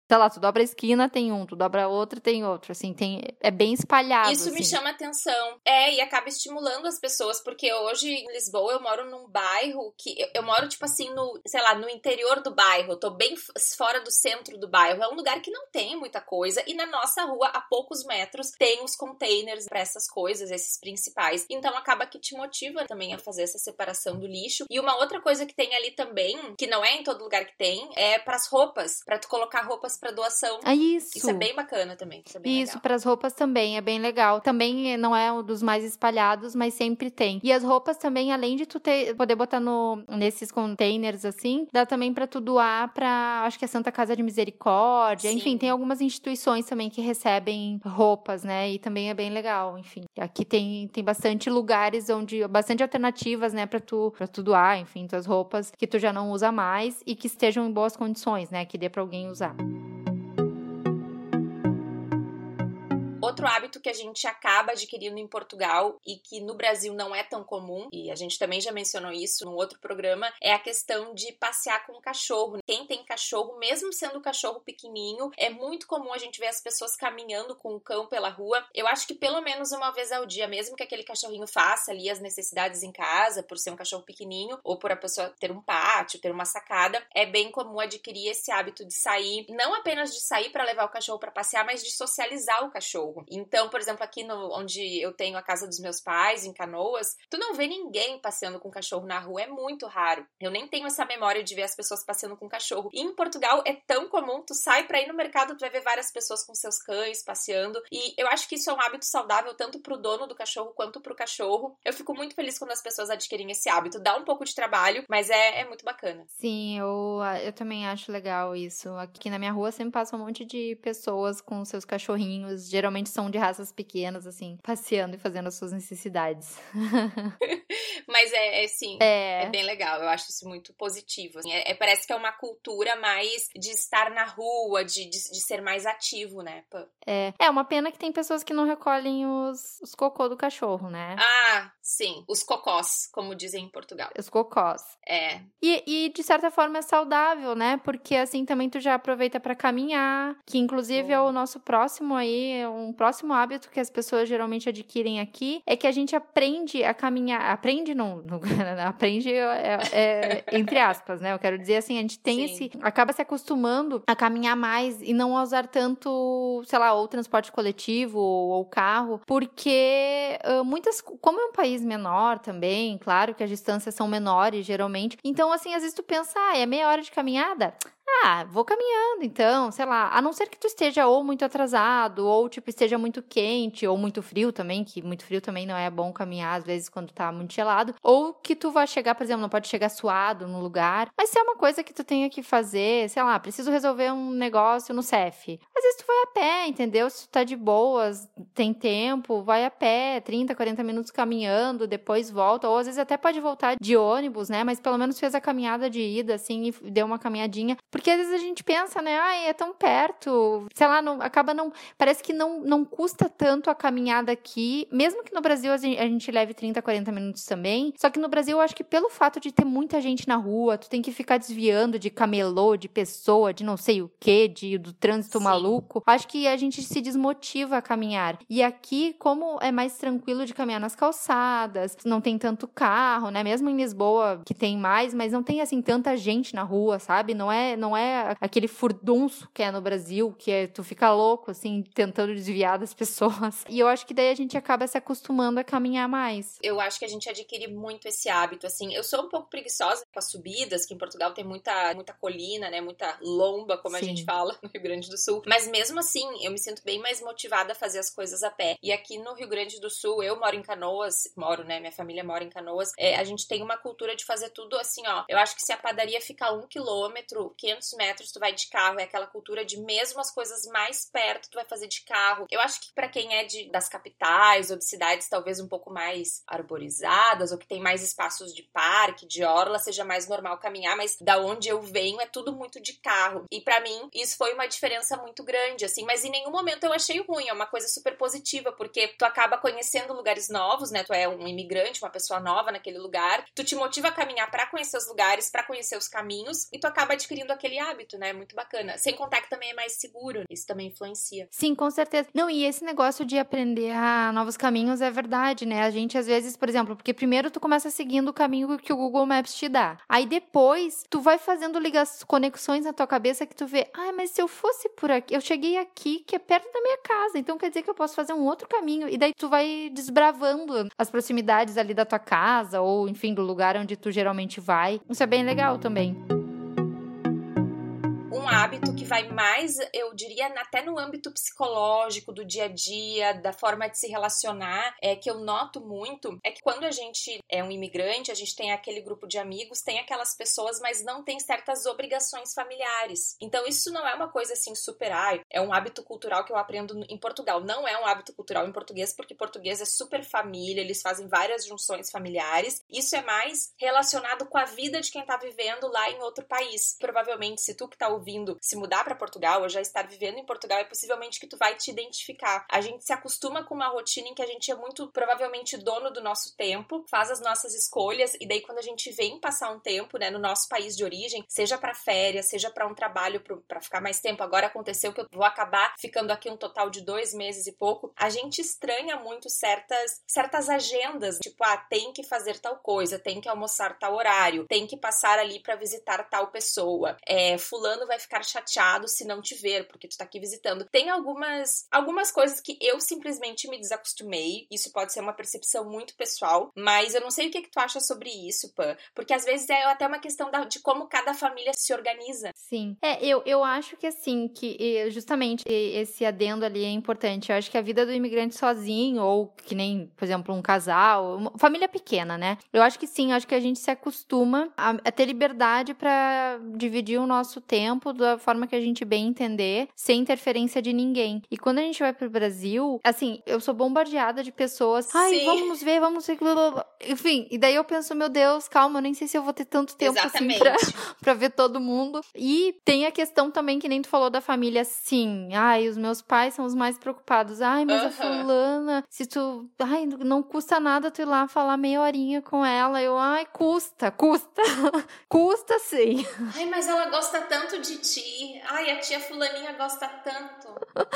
sei lá, tu dobra a esquina, tem um, tu dobra a outra, tem outro, assim, tem, é bem espalhado. Isso assim. me chama atenção. É, e acaba estimulando as pessoas, porque hoje em Lisboa eu moro num bairro que, eu, eu moro, tipo assim, no, sei lá, no interior do bairro, eu tô bem fora do centro do bairro, é um lugar que não tem muita coisa, e na nossa rua, a poucos metros, tem os containers pra essas coisas, esses principais. Então acaba que te motiva também a fazer essa separação do lixo. E uma outra coisa que tem ali também, que não é em todo lugar que tem, é pras roupas, pra tu colocar roupas pra doação. É isso. Isso é bem bacana também. Isso, é bem isso legal. Pras roupas também, é bem legal. Também não é um dos mais espalhados, mas sempre tem. E as roupas também, além de tu ter, poder botar no, nesses containers assim, dá também pra tu doar pra, acho que é Santa Casa de Misericórdia. Sim. Enfim, tem algumas instituições também que recebem roupas, né? E também é bem legal, enfim. Aqui tem, tem bastante lugares onde, bastante alternativas, né, pra tu, pra tu doar, enfim, tuas roupas que tu já não usa mais e que estejam em boas condições, né? Que dê pra alguém usar. Outro hábito que a gente acaba adquirindo em Portugal e que no Brasil não é tão comum, e a gente também já mencionou isso num outro programa, é a questão de passear com o cachorro. Quem tem cachorro, mesmo sendo cachorro pequenininho, é muito comum a gente ver as pessoas caminhando com o cão pela rua. Eu acho que pelo menos uma vez ao dia, mesmo que aquele cachorrinho faça ali as necessidades em casa, por ser um cachorro pequenininho, ou por a pessoa ter um pátio, ter uma sacada, é bem comum adquirir esse hábito de sair, não apenas de sair para levar o cachorro para passear, mas de socializar o cachorro. Então, por exemplo, aqui no, onde eu tenho a casa dos meus pais, em Canoas, tu não vê ninguém passeando com cachorro na rua, é muito raro. Eu nem tenho essa memória de ver as pessoas passeando com cachorro. E em Portugal é tão comum, tu sai pra ir no mercado, tu vai ver várias pessoas com seus cães passeando, e eu acho que isso é um hábito saudável tanto pro dono do cachorro quanto pro cachorro. Eu fico muito feliz quando as pessoas adquirem esse hábito. Dá um pouco de trabalho, mas é, é muito bacana. Sim, eu, eu também acho legal isso. Aqui na minha rua sempre passa um monte de pessoas com seus cachorrinhos, geralmente são de raças pequenas, assim, passeando e fazendo as suas necessidades. Mas é, é sim, é. é bem legal, eu acho isso muito positivo. Assim, é, é, parece que é uma cultura mais de estar na rua, de, de, de ser mais ativo, né? Pô. É, é uma pena que tem pessoas que não recolhem os, os cocô do cachorro, né? Ah, sim, os cocós, como dizem em Portugal. Os cocós. É. E, e de certa forma é saudável, né? Porque assim também tu já aproveita pra caminhar, que inclusive é o nosso próximo aí, um próximo hábito que as pessoas geralmente adquirem aqui, é que a gente aprende a caminhar, aprende não, não aprende é, é, entre aspas, né? Eu quero dizer assim, a gente tem Sim. esse, acaba se acostumando a caminhar mais e não a usar tanto, sei lá, ou transporte coletivo ou, ou carro, porque uh, muitas, como é um país menor também, claro que as distâncias são menores geralmente, então assim, às vezes tu pensa, ah, é meia hora de caminhada? Ah, vou caminhando, então, sei lá, a não ser que tu esteja ou muito atrasado, ou, tipo, esteja muito quente, ou muito frio também, que muito frio também não é bom caminhar, às vezes, quando tá muito gelado, ou que tu vai chegar, por exemplo, não pode chegar suado no lugar, mas se é uma coisa que tu tenha que fazer, sei lá, preciso resolver um negócio no C E F, às vezes tu vai a pé, entendeu? Se tu tá de boas, tem tempo, vai a pé, trinta, quarenta minutos caminhando, depois volta, ou às vezes até pode voltar de ônibus, né, mas pelo menos fez a caminhada de ida, assim, e deu uma caminhadinha, porque às vezes a gente pensa, né, ai, é tão perto, sei lá, não, acaba não, parece que não, não custa tanto a caminhada aqui, mesmo que no Brasil a gente, a gente leve trinta, quarenta minutos também, só que no Brasil eu acho que pelo fato de ter muita gente na rua, tu tem que ficar desviando de camelô, de pessoa, de não sei o que, de, do trânsito Sim. maluco, acho que a gente se desmotiva a caminhar, e aqui, como é mais tranquilo de caminhar nas calçadas, não tem tanto carro, né, mesmo em Lisboa, que tem mais, mas não tem, assim, tanta gente na rua, sabe, não é, não é aquele furdunço que é no Brasil, que é, tu fica louco, assim, tentando desviar das pessoas. E eu acho que daí a gente acaba se acostumando a caminhar mais. Eu acho que a gente adquire muito esse hábito, assim. Eu sou um pouco preguiçosa com as subidas, que em Portugal tem muita, muita colina, né? Muita lomba, como Sim. a gente fala, no Rio Grande do Sul. Mas mesmo assim, eu me sinto bem mais motivada a fazer as coisas a pé. E aqui no Rio Grande do Sul, eu moro em Canoas, moro, né? Minha família mora em Canoas. É, a gente tem uma cultura de fazer tudo assim, ó. Eu acho que se a padaria fica a um quilômetro, quinhentos metros, tu vai de carro, é aquela cultura de mesmo as coisas mais perto, tu vai fazer de carro. Eu acho que pra quem é de, das capitais ou de cidades talvez um pouco mais arborizadas, ou que tem mais espaços de parque, de orla, seja mais normal caminhar, mas da onde eu venho é tudo muito de carro. E pra mim, isso foi uma diferença muito grande, assim, mas em nenhum momento eu achei ruim, é uma coisa super positiva, porque tu acaba conhecendo lugares novos, né, tu é um imigrante, uma pessoa nova naquele lugar, tu te motiva a caminhar pra conhecer os lugares, pra conhecer os caminhos, e tu acaba adquirindo aquele hábito, né, muito bacana. Sem contar que também é mais seguro, isso também influencia. Sim, com certeza. Não, e esse negócio de aprender a novos caminhos é verdade, né, a gente às vezes, por exemplo, porque primeiro tu começa seguindo o caminho que o Google Maps te dá, aí depois tu vai fazendo ligações, conexões na tua cabeça que tu vê, ah, mas se eu fosse por aqui, eu cheguei aqui, que é perto da minha casa, então quer dizer que eu posso fazer um outro caminho, e daí tu vai desbravando as proximidades ali da tua casa, ou enfim, do lugar onde tu geralmente vai. Isso é bem legal também. Um hábito que vai mais, eu diria, até no âmbito psicológico, do dia a dia, da forma de se relacionar, é que eu noto muito, é que quando a gente é um imigrante, a gente tem aquele grupo de amigos, tem aquelas pessoas, mas não tem certas obrigações familiares. Então isso não é uma coisa assim super, ah, é um hábito cultural que eu aprendo em Portugal. Não é um hábito cultural em português, porque português é super família, eles fazem várias junções familiares. Isso é mais relacionado com a vida de quem tá vivendo lá em outro país. Provavelmente, se tu que tá ouvindo se mudar para Portugal, ou já estar vivendo em Portugal, é possivelmente que tu vai te identificar. A gente se acostuma com uma rotina em que a gente é muito, provavelmente, dono do nosso tempo, faz as nossas escolhas, e daí quando a gente vem passar um tempo, né, no nosso país de origem, seja para férias, seja para um trabalho para ficar mais tempo, agora aconteceu que eu vou acabar ficando aqui um total de dois meses e pouco, a gente estranha muito certas, certas agendas, tipo, ah, tem que fazer tal coisa, tem que almoçar tal horário, tem que passar ali para visitar tal pessoa, é, fulano vai ficar chateado se não te ver, porque tu tá aqui visitando. Tem algumas, algumas coisas que eu simplesmente me desacostumei, isso pode ser uma percepção muito pessoal, mas eu não sei o que, que tu acha sobre isso, Pan, porque às vezes é até uma questão da, de como cada família se organiza. Sim. É, eu, eu acho que assim, que justamente esse adendo ali é importante. Eu acho que a vida do imigrante sozinho, ou que nem, por exemplo, um casal, uma família pequena, né? Eu acho que sim, eu acho que a gente se acostuma a, a ter liberdade pra dividir o nosso tempo da forma que a gente bem entender, sem interferência de ninguém. E quando a gente vai pro Brasil, assim, eu sou bombardeada de pessoas, ai, sim, vamos nos ver, vamos ver, blá, blá, blá. Enfim, e daí eu penso, meu Deus, calma, eu nem sei se eu vou ter tanto tempo Exatamente. assim pra, pra ver todo mundo. E tem a questão também, que nem tu falou da família, sim, ai, os meus pais são os mais preocupados, ai, mas uh-huh. a fulana, se tu, ai, não custa nada tu ir lá falar meia horinha com ela, eu, ai, custa, custa, custa sim. Ai, mas ela gosta tanto de ti, ai, a tia fulaninha gosta tanto.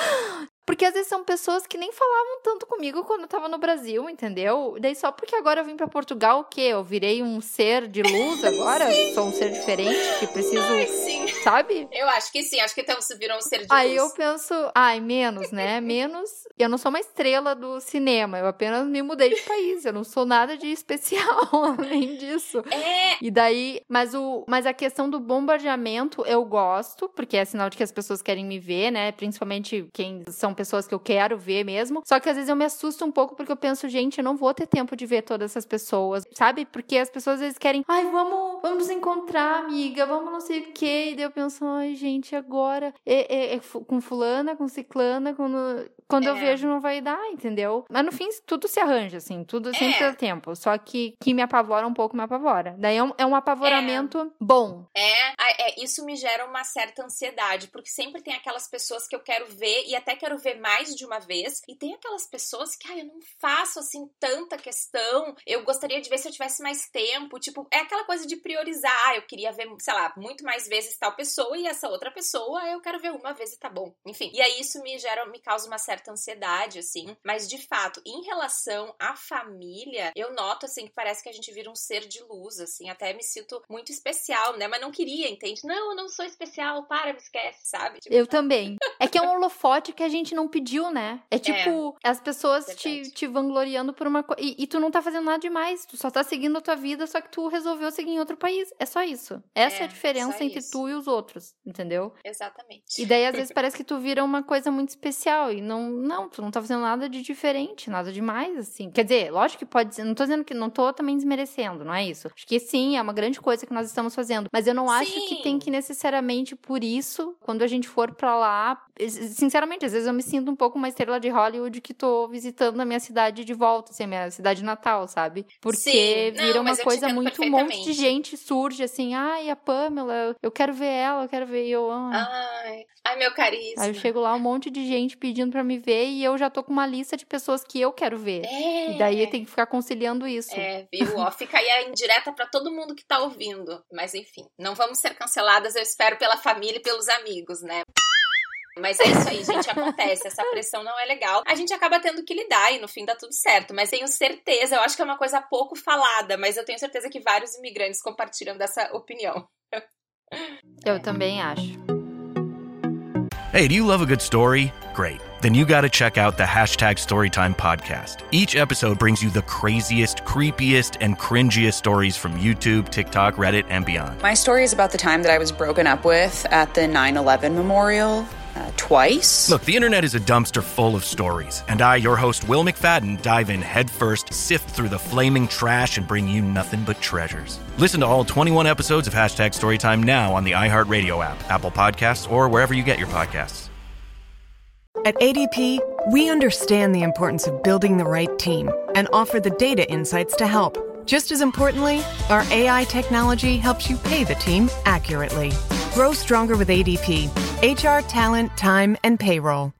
Porque às vezes são pessoas que nem falavam tanto comigo quando eu tava no Brasil, entendeu? Daí só porque agora eu vim pra Portugal, o quê? Eu virei um ser de luz agora? Sou um ser diferente que preciso, ai, sim. Sabe? Eu acho que sim, acho que então você virou um ser de Aí luz. Aí eu penso, ai, menos, né? Menos, eu não sou uma estrela do cinema, eu apenas me mudei de país, eu não sou nada de especial além disso. É. E daí, mas, o, mas a questão do bombardeamento eu gosto, porque é sinal de que as pessoas querem me ver, né? Principalmente quem são pessoas que eu quero ver mesmo. Só que às vezes eu me assusto um pouco porque eu penso, gente, eu não vou ter tempo de ver todas essas pessoas, sabe? Porque as pessoas às vezes querem, ai, vamos, vamos nos encontrar, amiga, vamos não sei o quê. E daí eu penso, ai, gente, agora é, é, é com fulana, com ciclana, com... quando é. eu vejo não vai dar, entendeu? Mas no fim tudo se arranja, assim, tudo sempre é. dá tempo. Só que que me apavora um pouco, me apavora. Daí é um, é um apavoramento é. bom. É, é, isso me gera uma certa ansiedade, porque sempre tem aquelas pessoas que eu quero ver e até quero ver mais de uma vez, e tem aquelas pessoas que, ai, eu não faço, assim, tanta questão, eu gostaria de ver se eu tivesse mais tempo, tipo, é aquela coisa de priorizar, ah, eu queria ver, sei lá, muito mais vezes tal pessoa, e essa outra pessoa eu quero ver uma vez e tá bom, enfim, e aí isso me gera, me causa uma certa ansiedade, assim, mas de fato, em relação à família, eu noto, assim, que parece que a gente vira um ser de luz, assim, até me sinto muito especial, né, mas não queria, entende? Não, eu não sou especial, para, me esquece, sabe? Tipo, eu também. É que é um holofote que a gente não pediu, né? É tipo, é, as pessoas te, te vangloriando por uma coisa. E, e tu não tá fazendo nada demais. Tu só tá seguindo a tua vida, só que tu resolveu seguir em outro país. É só isso. Essa é, é a diferença entre isso. tu e os outros, entendeu? Exatamente. E daí, às vezes, parece que tu vira uma coisa muito especial. E não, não, tu não tá fazendo nada de diferente, nada demais, assim. Quer dizer, lógico que pode ser. Não tô dizendo que não tô também desmerecendo, não é isso. Acho que sim, é uma grande coisa que nós estamos fazendo. Mas eu não sim. acho que tem que necessariamente por isso, quando a gente for pra lá. Sinceramente, às vezes eu me sinto um pouco uma estrela de Hollywood que tô visitando a minha cidade de volta, assim, a minha cidade natal, sabe? Porque Sim. vira Não, uma coisa muito, um monte de gente surge assim, ai, a Pamela, eu quero ver ela, eu quero ver. E eu, ah. Ai, ai, meu caríssimo. Aí eu chego lá, um monte de gente pedindo pra me ver e eu já tô com uma lista de pessoas que eu quero ver. É. E daí tem que ficar conciliando isso. É, viu? Ó, fica aí a indireta pra todo mundo que tá ouvindo. Mas enfim, não vamos ser canceladas, eu espero, pela família e pelos amigos, né? Mas é isso aí, gente, acontece, essa pressão não é legal. A gente acaba tendo que lidar e no fim dá tudo certo, mas tenho certeza, eu acho que é uma coisa pouco falada, mas eu tenho certeza que vários imigrantes compartilham dessa opinião. Eu também acho. Hey, do you love a good story? Great. Then you gotta check out the Hashtag Storytime podcast. Each episode brings you the craziest, creepiest, and cringiest stories from YouTube, TikTok, Reddit, and beyond. My story is about the time that I was broken up with at the nine eleven memorial. Uh, twice. Look, the internet is a dumpster full of stories, and I, your host, Will McFadden, dive in headfirst, sift through the flaming trash, and bring you nothing but treasures. Listen to all twenty-one episodes of Hashtag Storytime now on the iHeartRadio app, Apple Podcasts, or wherever you get your podcasts. At A D P, we understand the importance of building the right team and offer the data insights to help. Just as importantly, our A I technology helps you pay the team accurately. Grow stronger with A D P. H R, talent, time, and payroll.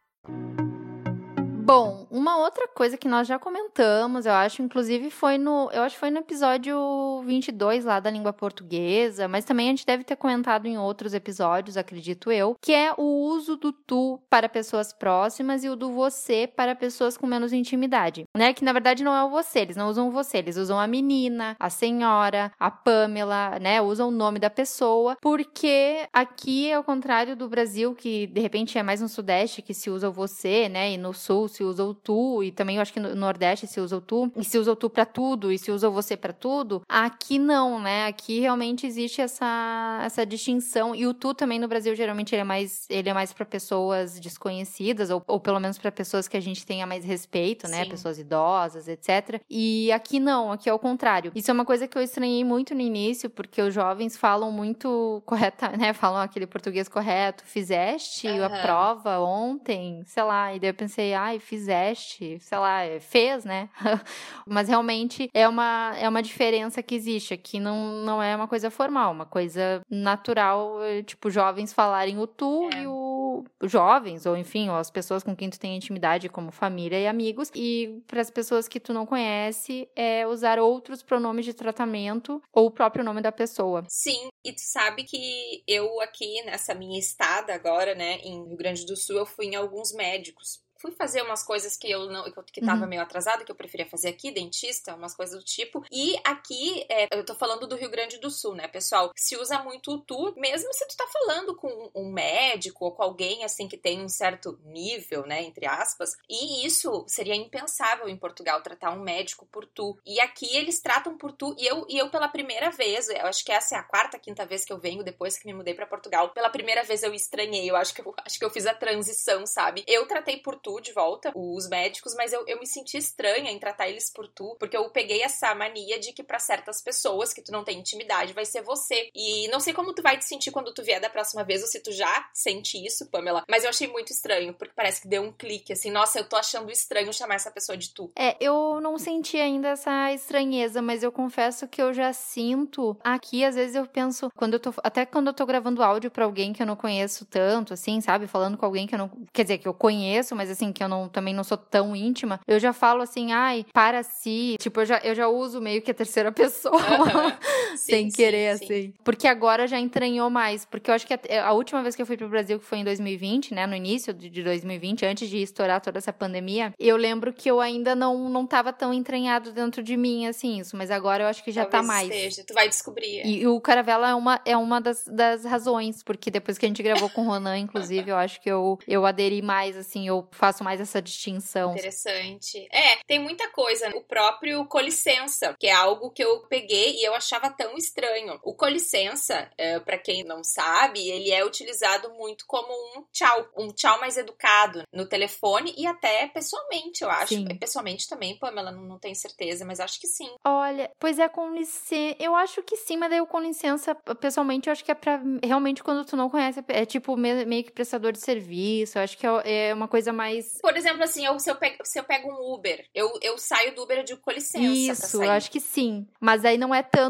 Bom, uma outra coisa que nós já comentamos, eu acho, inclusive foi no, eu acho que foi no episódio vinte e dois lá da língua portuguesa, mas também a gente deve ter comentado em outros episódios, acredito eu, que é o uso do tu para pessoas próximas e o do você para pessoas com menos intimidade, né? Que na verdade não é o você, eles não usam o você, eles usam a menina, a senhora, a Pamela, né? Usam o nome da pessoa, porque aqui, ao contrário do Brasil, que de repente é mais no Sudeste que se usa o você, né? E no Sul se usa o tu, e também eu acho que no Nordeste se usa o tu, e se usa o tu pra tudo, e se usa o você pra tudo. Aqui não, né? Aqui realmente existe essa, essa distinção, e o tu também no Brasil geralmente ele é mais, ele é mais pra pessoas desconhecidas, ou, ou pelo menos pra pessoas que a gente tenha mais respeito, né? Sim. Pessoas idosas, etcétera. E aqui não, aqui é o contrário. Isso é uma coisa que eu estranhei muito no início, porque os jovens falam muito correta, né? Falam aquele português correto, fizeste uhum. a prova ontem, sei lá, e daí eu pensei, ai, fizeste, sei lá, fez, né? Mas realmente é uma, é uma diferença que existe. Aqui não, não é uma coisa formal, uma coisa natural, tipo, jovens falarem o tu é. e o jovens, ou enfim, ou as pessoas com quem tu tem intimidade, como família e amigos, e para as pessoas que tu não conhece, é usar outros pronomes de tratamento ou o próprio nome da pessoa. Sim, e tu sabe que eu aqui, nessa minha estada agora, né, em Rio Grande do Sul, eu fui em alguns médicos. Fui fazer umas coisas que eu não, que tava uhum. meio atrasada, que eu preferia fazer aqui, dentista, umas coisas do tipo. E aqui, é, eu tô falando do Rio Grande do Sul, né, pessoal? Se usa muito o tu, mesmo se tu tá falando com um médico ou com alguém, assim, que tem um certo nível, né, entre aspas. E isso seria impensável em Portugal, tratar um médico por tu. E aqui eles tratam por tu. E eu, e eu pela primeira vez, eu acho que essa é a quarta, quinta vez que eu venho, depois que me mudei pra Portugal, pela primeira vez eu estranhei. Eu acho que eu, acho que eu fiz a transição, sabe? Eu tratei por tu de volta, os médicos, mas eu, eu me senti estranha em tratar eles por tu, porque eu peguei essa mania de que pra certas pessoas que tu não tem intimidade, vai ser você. E não sei como tu vai te sentir quando tu vier da próxima vez, ou se tu já sente isso, Pamela, mas eu achei muito estranho, porque parece que deu um clique, assim, nossa, eu tô achando estranho chamar essa pessoa de tu. É, eu não senti ainda essa estranheza, mas eu confesso que eu já sinto aqui, às vezes eu penso, quando eu tô, até quando eu tô gravando áudio pra alguém que eu não conheço tanto, assim, sabe, falando com alguém que eu não, quer dizer, que eu conheço, mas assim, que eu não também não sou tão íntima, eu já falo assim, ai, para si, tipo, eu já, eu já uso meio que a terceira pessoa, uhum. sem sim, querer, sim, assim. Sim. Porque agora já entranhou mais, porque eu acho que a, a última vez que eu fui pro Brasil, que foi em dois mil e vinte, né, no início de dois mil e vinte, antes de estourar toda essa pandemia, eu lembro que eu ainda não, não tava tão entranhado dentro de mim, assim, isso, mas agora eu acho que já Talvez tá mais. Seja. Tu vai descobrir. E, e o Caravela é uma, é uma das, das razões, porque depois que a gente gravou com o Ronan, inclusive, eu acho que eu, eu aderi mais, assim, eu faço mais essa distinção. Interessante. É, tem muita coisa. O próprio com licença, que é algo que eu peguei e eu achava tão estranho. O com licença, é, pra quem não sabe, ele é utilizado muito como um tchau. Um tchau mais educado no telefone e até pessoalmente, eu acho. Sim. Pessoalmente também, Pamela, não, não tenho certeza, mas acho que sim. Olha, pois é, com licença, eu acho que sim, mas daí o com licença, pessoalmente, eu acho que é pra realmente quando tu não conhece, é tipo meio que prestador de serviço, eu acho que é uma coisa mais... Por exemplo, assim, eu, se, eu pego, se eu pego um Uber, eu, eu saio do Uber, eu digo com licença. Isso, eu acho que sim. Mas aí não é tanto que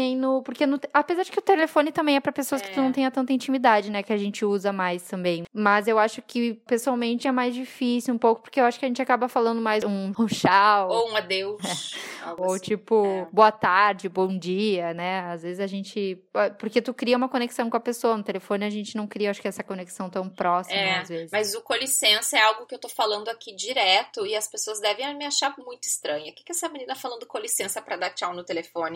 nem no... Porque no, apesar de que o telefone também é pra pessoas É. que tu não tenha tanta intimidade, né? Que a gente usa mais também. Mas eu acho que, pessoalmente, é mais difícil um pouco, porque eu acho que a gente acaba falando mais um, um tchau. Ou um adeus. algo Ou assim. tipo, É. boa tarde, bom dia, né? Às vezes a gente... Porque tu cria uma conexão com a pessoa. No telefone a gente não cria, acho que, essa conexão tão próxima, É, às vezes. mas o com licença é algo que eu tô falando aqui direto e as pessoas devem me achar muito estranha. O que que essa menina falando com licença pra dar tchau no telefone?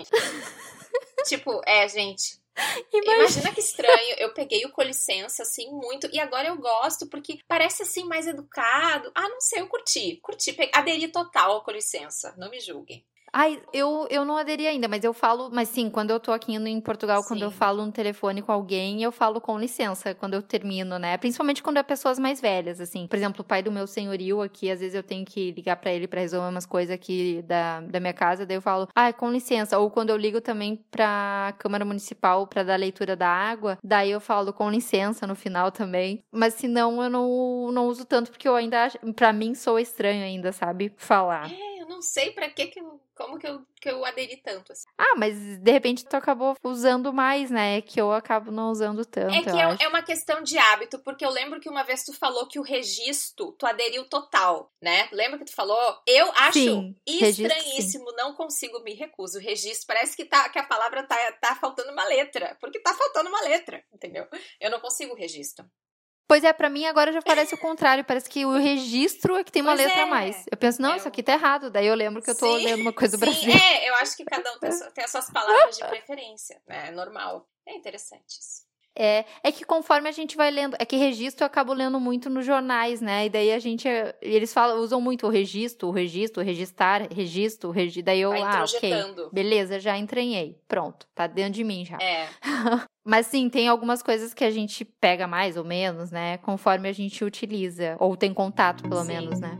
Tipo, é, gente... Imagina. Imagina que estranho, eu peguei o com licença, assim, muito, e agora eu gosto, porque parece, assim, mais educado. Ah, não sei, eu curti, curti, pe- aderi total ao com licença, não me julguem. Ai, eu, eu não aderi ainda, mas eu falo... Mas sim, quando eu tô aqui em Portugal, quando Sim. eu falo no telefone com alguém, eu falo com licença, quando eu termino, né? Principalmente quando é pessoas mais velhas, assim. Por exemplo, o pai do meu senhorio aqui, às vezes eu tenho que ligar pra ele pra resolver umas coisas aqui da, da minha casa, daí eu falo, ah, com licença. Ou quando eu ligo também pra Câmara Municipal pra dar leitura da água, daí eu falo com licença no final também. Mas se não, eu não, não uso tanto, porque eu ainda acho... Pra mim, sou estranho ainda, sabe? Falar. É, eu não sei pra que que eu, como que eu, que eu aderi tanto, assim. Ah, mas de repente tu acabou usando mais, né? Que eu acabo não usando tanto, É que eu é, acho. é uma questão de hábito, porque eu lembro que uma vez tu falou que o registro, tu aderiu total, né? Lembra que tu falou? Eu acho Sim, registro, estranhíssimo, não consigo, me recuso. O registro, parece que, tá, que a palavra tá, tá faltando uma letra, porque tá faltando uma letra, entendeu? Eu não consigo o registro. Pois é, pra mim agora já parece o contrário. Parece que o registro é que tem uma Pois letra é. a mais. Eu penso, não, É, isso aqui tá errado. Daí eu lembro que eu tô Sim, lendo uma coisa do sim, Brasil. É, eu acho que cada um tem, sua- tem as suas palavras de preferência, né? É normal. É interessante isso. É, é que conforme a gente vai lendo... É que registro eu acabo lendo muito nos jornais, né? E daí a gente... Eles falam, usam muito o registro, o registro, o registrar, registro, regi... Daí eu, Vai ah, ok. introjetando. Beleza, já entranhei. Pronto, tá dentro de mim já. É. Mas sim, tem algumas coisas que a gente pega mais ou menos, né? Conforme a gente utiliza. Ou tem contato, pelo Sim. menos, né?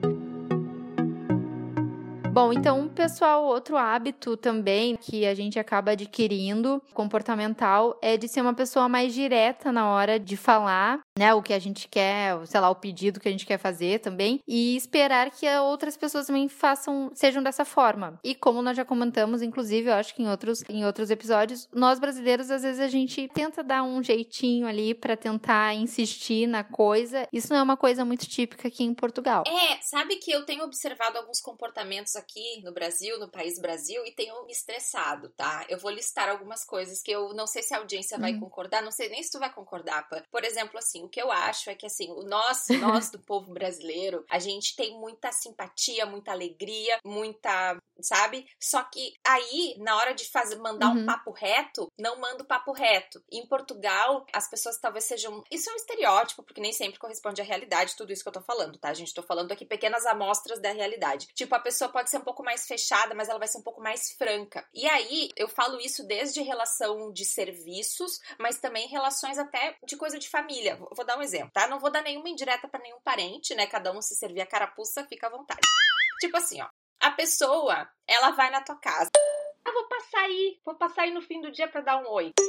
Bom, então, pessoal, outro hábito também que a gente acaba adquirindo, comportamental, é de ser uma pessoa mais direta na hora de falar, né? O que a gente quer, sei lá, o pedido que a gente quer fazer também. E esperar que outras pessoas também façam, sejam dessa forma. E como nós já comentamos, inclusive, eu acho que em outros, em outros episódios, nós brasileiros, às vezes, a gente tenta dar um jeitinho ali pra tentar insistir na coisa. Isso não é uma coisa muito típica aqui em Portugal. É, sabe que eu tenho observado alguns comportamentos aqui no Brasil, no país Brasil, e tenho me estressado, tá? Eu vou listar algumas coisas que eu não sei se a audiência vai Uhum. concordar, não sei nem se tu vai concordar, Pã. Por exemplo, assim, o que eu acho é que, assim, o nós, nós do povo brasileiro, a gente tem muita simpatia, muita alegria, muita, sabe? Só que aí, na hora de fazer, mandar Uhum. um papo reto, não manda o papo reto. Em Portugal, as pessoas talvez sejam... Isso é um estereótipo, porque nem sempre corresponde à realidade, tudo isso que eu tô falando, tá? A gente tô falando aqui pequenas amostras da realidade. Tipo, a pessoa pode ser um pouco mais fechada, mas ela vai ser um pouco mais franca. E aí, eu falo isso desde relação de serviços, mas também relações até de coisa de família. Vou dar um exemplo, tá? Não vou dar nenhuma indireta pra nenhum parente, né? Cada um se servir a carapuça, fica à vontade. Tipo assim, ó. A pessoa, ela vai na tua casa. Ah, vou passar aí. Vou passar aí no fim do dia pra dar um oi.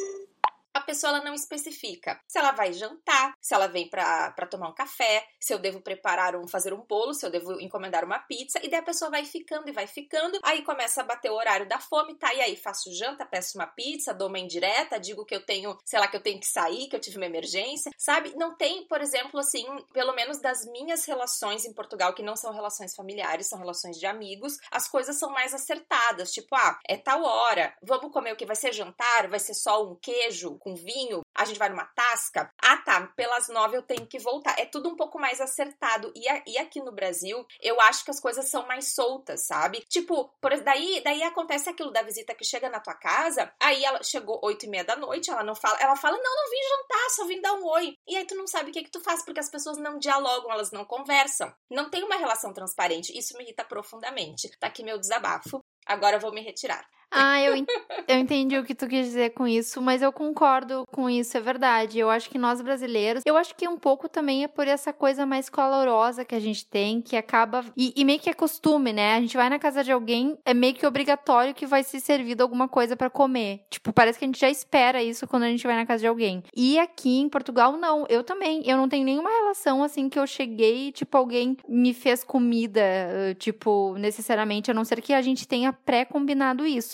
A pessoa, ela não especifica se ela vai jantar, se ela vem pra, pra tomar um café, se eu devo preparar um, fazer um bolo, se eu devo encomendar uma pizza, e daí a pessoa vai ficando e vai ficando, aí começa a bater o horário da fome, tá, e aí faço janta, peço uma pizza, dou uma indireta, digo que eu tenho, sei lá, que eu tenho que sair, que eu tive uma emergência, sabe? Não tem, por exemplo, assim, pelo menos das minhas relações em Portugal, que não são relações familiares, são relações de amigos, as coisas são mais acertadas, tipo, ah, é tal hora, vamos comer o que vai ser jantar, vai ser só um queijo com vinho, a gente vai numa tasca, ah tá, pelas nove eu tenho que voltar, é tudo um pouco mais acertado, e, a, e aqui no Brasil, eu acho que as coisas são mais soltas, sabe? Tipo, por, daí, daí acontece aquilo da visita que chega na tua casa, aí ela chegou oito e meia da noite, ela não fala, ela fala, não, não vim jantar, só vim dar um oi, e aí tu não sabe o que que tu faz, porque as pessoas não dialogam, elas não conversam, não tem uma relação transparente, isso me irrita profundamente, tá aqui meu desabafo, agora eu vou me retirar. Ah, eu, en- eu entendi o que tu quis dizer com isso, mas eu concordo com isso, é verdade. Eu acho que nós brasileiros, eu acho que um pouco também é por essa coisa mais calorosa que a gente tem, que acaba... E, e meio que é costume, né? A gente vai na casa de alguém, é meio que obrigatório que vai ser servido alguma coisa pra comer. Tipo, parece que a gente já espera isso quando a gente vai na casa de alguém. E aqui em Portugal, não. Eu também. Eu não tenho nenhuma relação, assim, que eu cheguei, tipo, alguém me fez comida, tipo, necessariamente, a não ser que a gente tenha pré-combinado isso.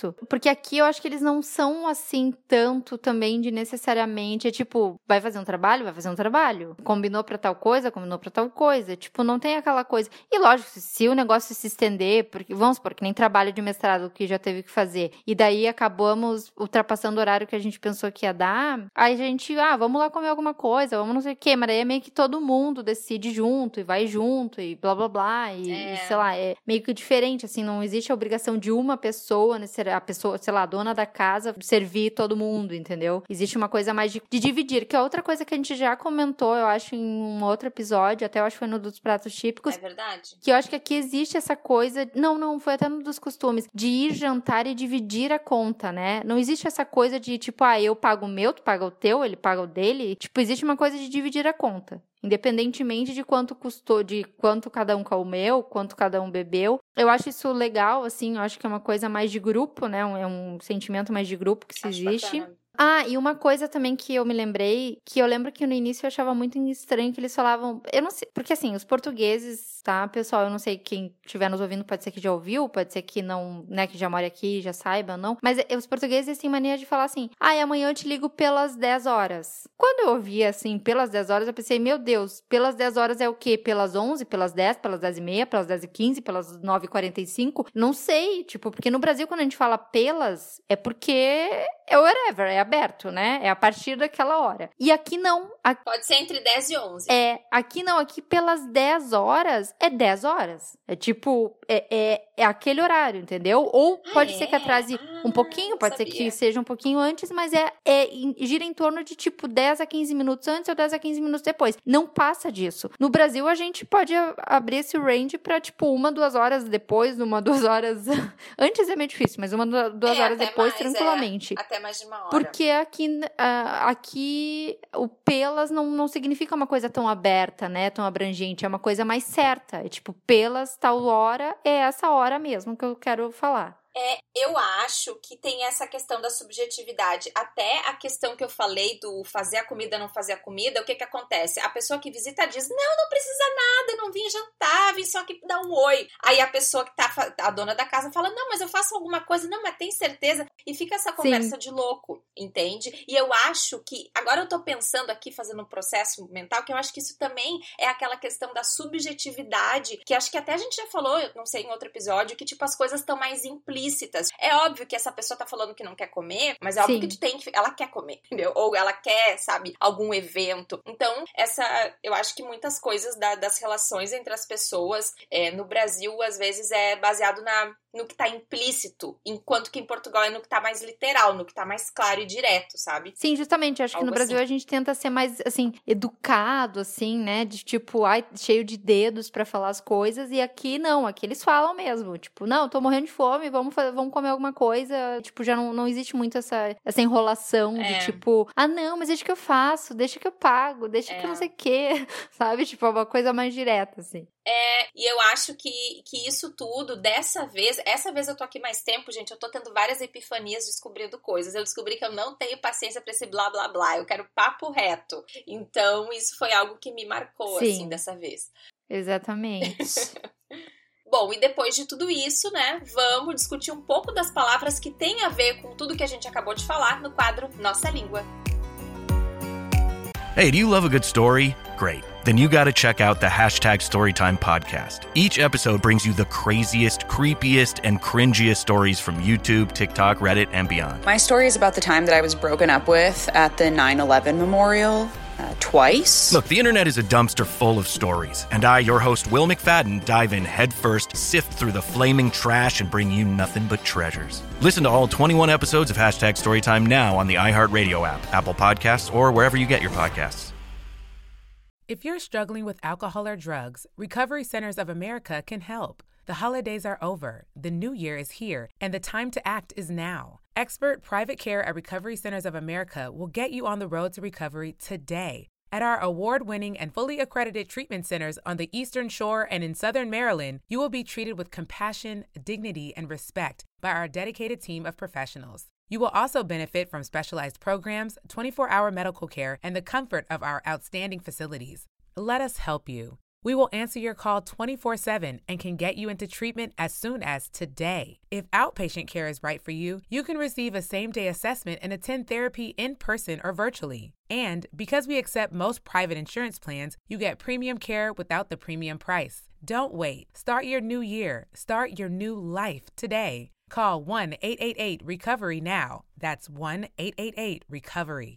isso. Porque aqui eu acho que eles não são assim tanto também de necessariamente, é tipo, vai fazer um trabalho, vai fazer um trabalho. Combinou pra tal coisa, combinou pra tal coisa. Tipo, não tem aquela coisa. E lógico, se o negócio se estender, porque vamos supor que nem trabalho de mestrado que já teve que fazer, e daí acabamos ultrapassando o horário que a gente pensou que ia dar, aí a gente, ah, vamos lá comer alguma coisa, vamos não sei o quê, mas aí é meio que todo mundo decide junto, e vai junto, e blá blá blá, e, é. e sei lá, é meio que diferente, assim, não existe a obrigação de uma pessoa, a pessoa, sei lá, a dona da casa, servir todo mundo, entendeu? Existe uma coisa mais de, de dividir, que é outra coisa que a gente já comentou, eu acho, em um outro episódio, até eu acho que foi no dos pratos típicos. É verdade. Que eu acho que aqui existe essa coisa, não, não, foi até no dos costumes, de ir jantar e dividir a conta, né? Não existe essa coisa de, tipo, ah, eu pago o meu, tu paga o teu, ele paga o dele. Tipo, existe uma coisa de dividir a conta. Independentemente de quanto custou, de quanto cada um comeu, quanto cada um bebeu. Eu acho isso legal, assim, eu acho que é uma coisa mais de grupo, né? É um sentimento mais de grupo que se Acho existe. bacana. Ah, e uma coisa também que eu me lembrei, que eu lembro que no início eu achava muito estranho que eles falavam, eu não sei, porque assim, os portugueses, tá, pessoal, eu não sei quem estiver nos ouvindo, pode ser que já ouviu, pode ser que não, né, que já mora aqui, já saiba, não, mas os portugueses têm mania de falar assim, ah, e amanhã eu te ligo pelas dez horas. Quando eu ouvi assim, pelas dez horas, eu pensei, meu Deus, pelas dez horas é o quê? Pelas onze, pelas dez, pelas dez e meia, pelas dez e quinze, pelas nove e quarenta e cinco? Não sei, tipo, porque no Brasil quando a gente fala pelas, é porque é whatever, é aberto, né? É a partir daquela hora. E aqui não. Aqui... Pode ser entre dez e onze. É, aqui não. Aqui pelas dez horas, é dez horas. É tipo, é, é, é aquele horário, entendeu? Ou pode ah, ser é? que atrase ah, um pouquinho, pode sabia. ser que seja um pouquinho antes, mas é, é gira em torno de tipo dez a quinze minutos antes ou dez a quinze minutos depois. Não passa disso. No Brasil, a gente pode abrir esse range pra tipo uma, duas horas depois, uma, duas horas... Antes é meio difícil, mas uma, duas é, horas depois, mais, tranquilamente. É, até mais de uma hora. Porque aqui, uh, aqui o pelas não, não significa uma coisa tão aberta, né? Tão abrangente. É uma coisa mais certa. É tipo, pelas tal hora, é essa hora mesmo que eu quero falar. É, eu acho que tem essa questão da subjetividade. Até a questão que eu falei do fazer a comida, não fazer a comida, o que que acontece? A pessoa que visita diz, não, não precisa nada, não vim jantar, vim só aqui dar um oi. Aí a pessoa que tá, a dona da casa fala, não, mas eu faço alguma coisa, não, mas tem certeza? E fica essa conversa Sim. de louco, entende? E eu acho que, agora eu tô pensando aqui, fazendo um processo mental, que eu acho que isso também é aquela questão da subjetividade, que acho que até a gente já falou, eu não sei, em outro episódio, que tipo, as coisas estão mais implícitas. É óbvio que essa pessoa tá falando que não quer comer, mas é óbvio Sim. que tu tem que... Ela quer comer, entendeu? Ou ela quer, sabe, algum evento. Então, essa... Eu acho que muitas coisas da, das relações entre as pessoas é, no Brasil, às vezes, é baseado na... no que tá implícito, enquanto que em Portugal é no que tá mais literal, no que tá mais claro e direto, sabe? Sim, justamente, acho Algo que no Brasil assim. A gente tenta ser mais, assim, educado, assim, né, de tipo, ai, cheio de dedos pra falar as coisas, e aqui não, aqui eles falam mesmo, tipo, não, tô morrendo de fome, vamos, vamos comer alguma coisa, tipo, já não, não existe muito essa, essa enrolação é. de tipo, ah, não, mas deixa que eu faço, deixa que eu pago, deixa é. que eu não sei o quê, sabe? Tipo, é uma coisa mais direta, assim. É, e eu acho que, que isso tudo, dessa vez, essa vez eu tô aqui mais tempo, gente, eu tô tendo várias epifanias descobrindo coisas. Eu descobri que eu não tenho paciência pra esse blá blá blá, eu quero papo reto. Então, isso foi algo que me marcou, Sim, assim, dessa vez. Exatamente. Bom, e depois de tudo isso, né, vamos discutir um pouco das palavras que tem a ver com tudo que a gente acabou de falar no quadro Nossa Língua. Hey, do you love a good story? Great. Then you gotta check out the Hashtag Storytime podcast. Each episode brings you the craziest, creepiest, and cringiest stories from YouTube, TikTok, Reddit, and beyond. My story is about the time that I was broken up with at the nine eleven memorial. Uh, twice. Look, the internet is a dumpster full of stories, and I, your host, Will McFadden, dive in headfirst, sift through the flaming trash, and bring you nothing but treasures. Listen to all twenty-one episodes of Hashtag Storytime now on the iHeartRadio app, Apple Podcasts, or wherever you get your podcasts. If you're struggling with alcohol or drugs, Recovery Centers of America can help. The holidays are over, the new year is here, and the time to act is now. Expert private care at Recovery Centers of America will get you on the road to recovery today. At our award-winning and fully accredited treatment centers on the Eastern Shore and in Southern Maryland, you will be treated with compassion, dignity, and respect by our dedicated team of professionals. You will also benefit from specialized programs, twenty-four hour medical care, and the comfort of our outstanding facilities. Let us help you. We will answer your call twenty-four seven and can get you into treatment as soon as today. If outpatient care is right for you, you can receive a same-day assessment and attend therapy in person or virtually. And because we accept most private insurance plans, you get premium care without the premium price. Don't wait. Start your new year. Start your new life today. Call one eight eight eight recovery now. That's one eight eight eight recovery.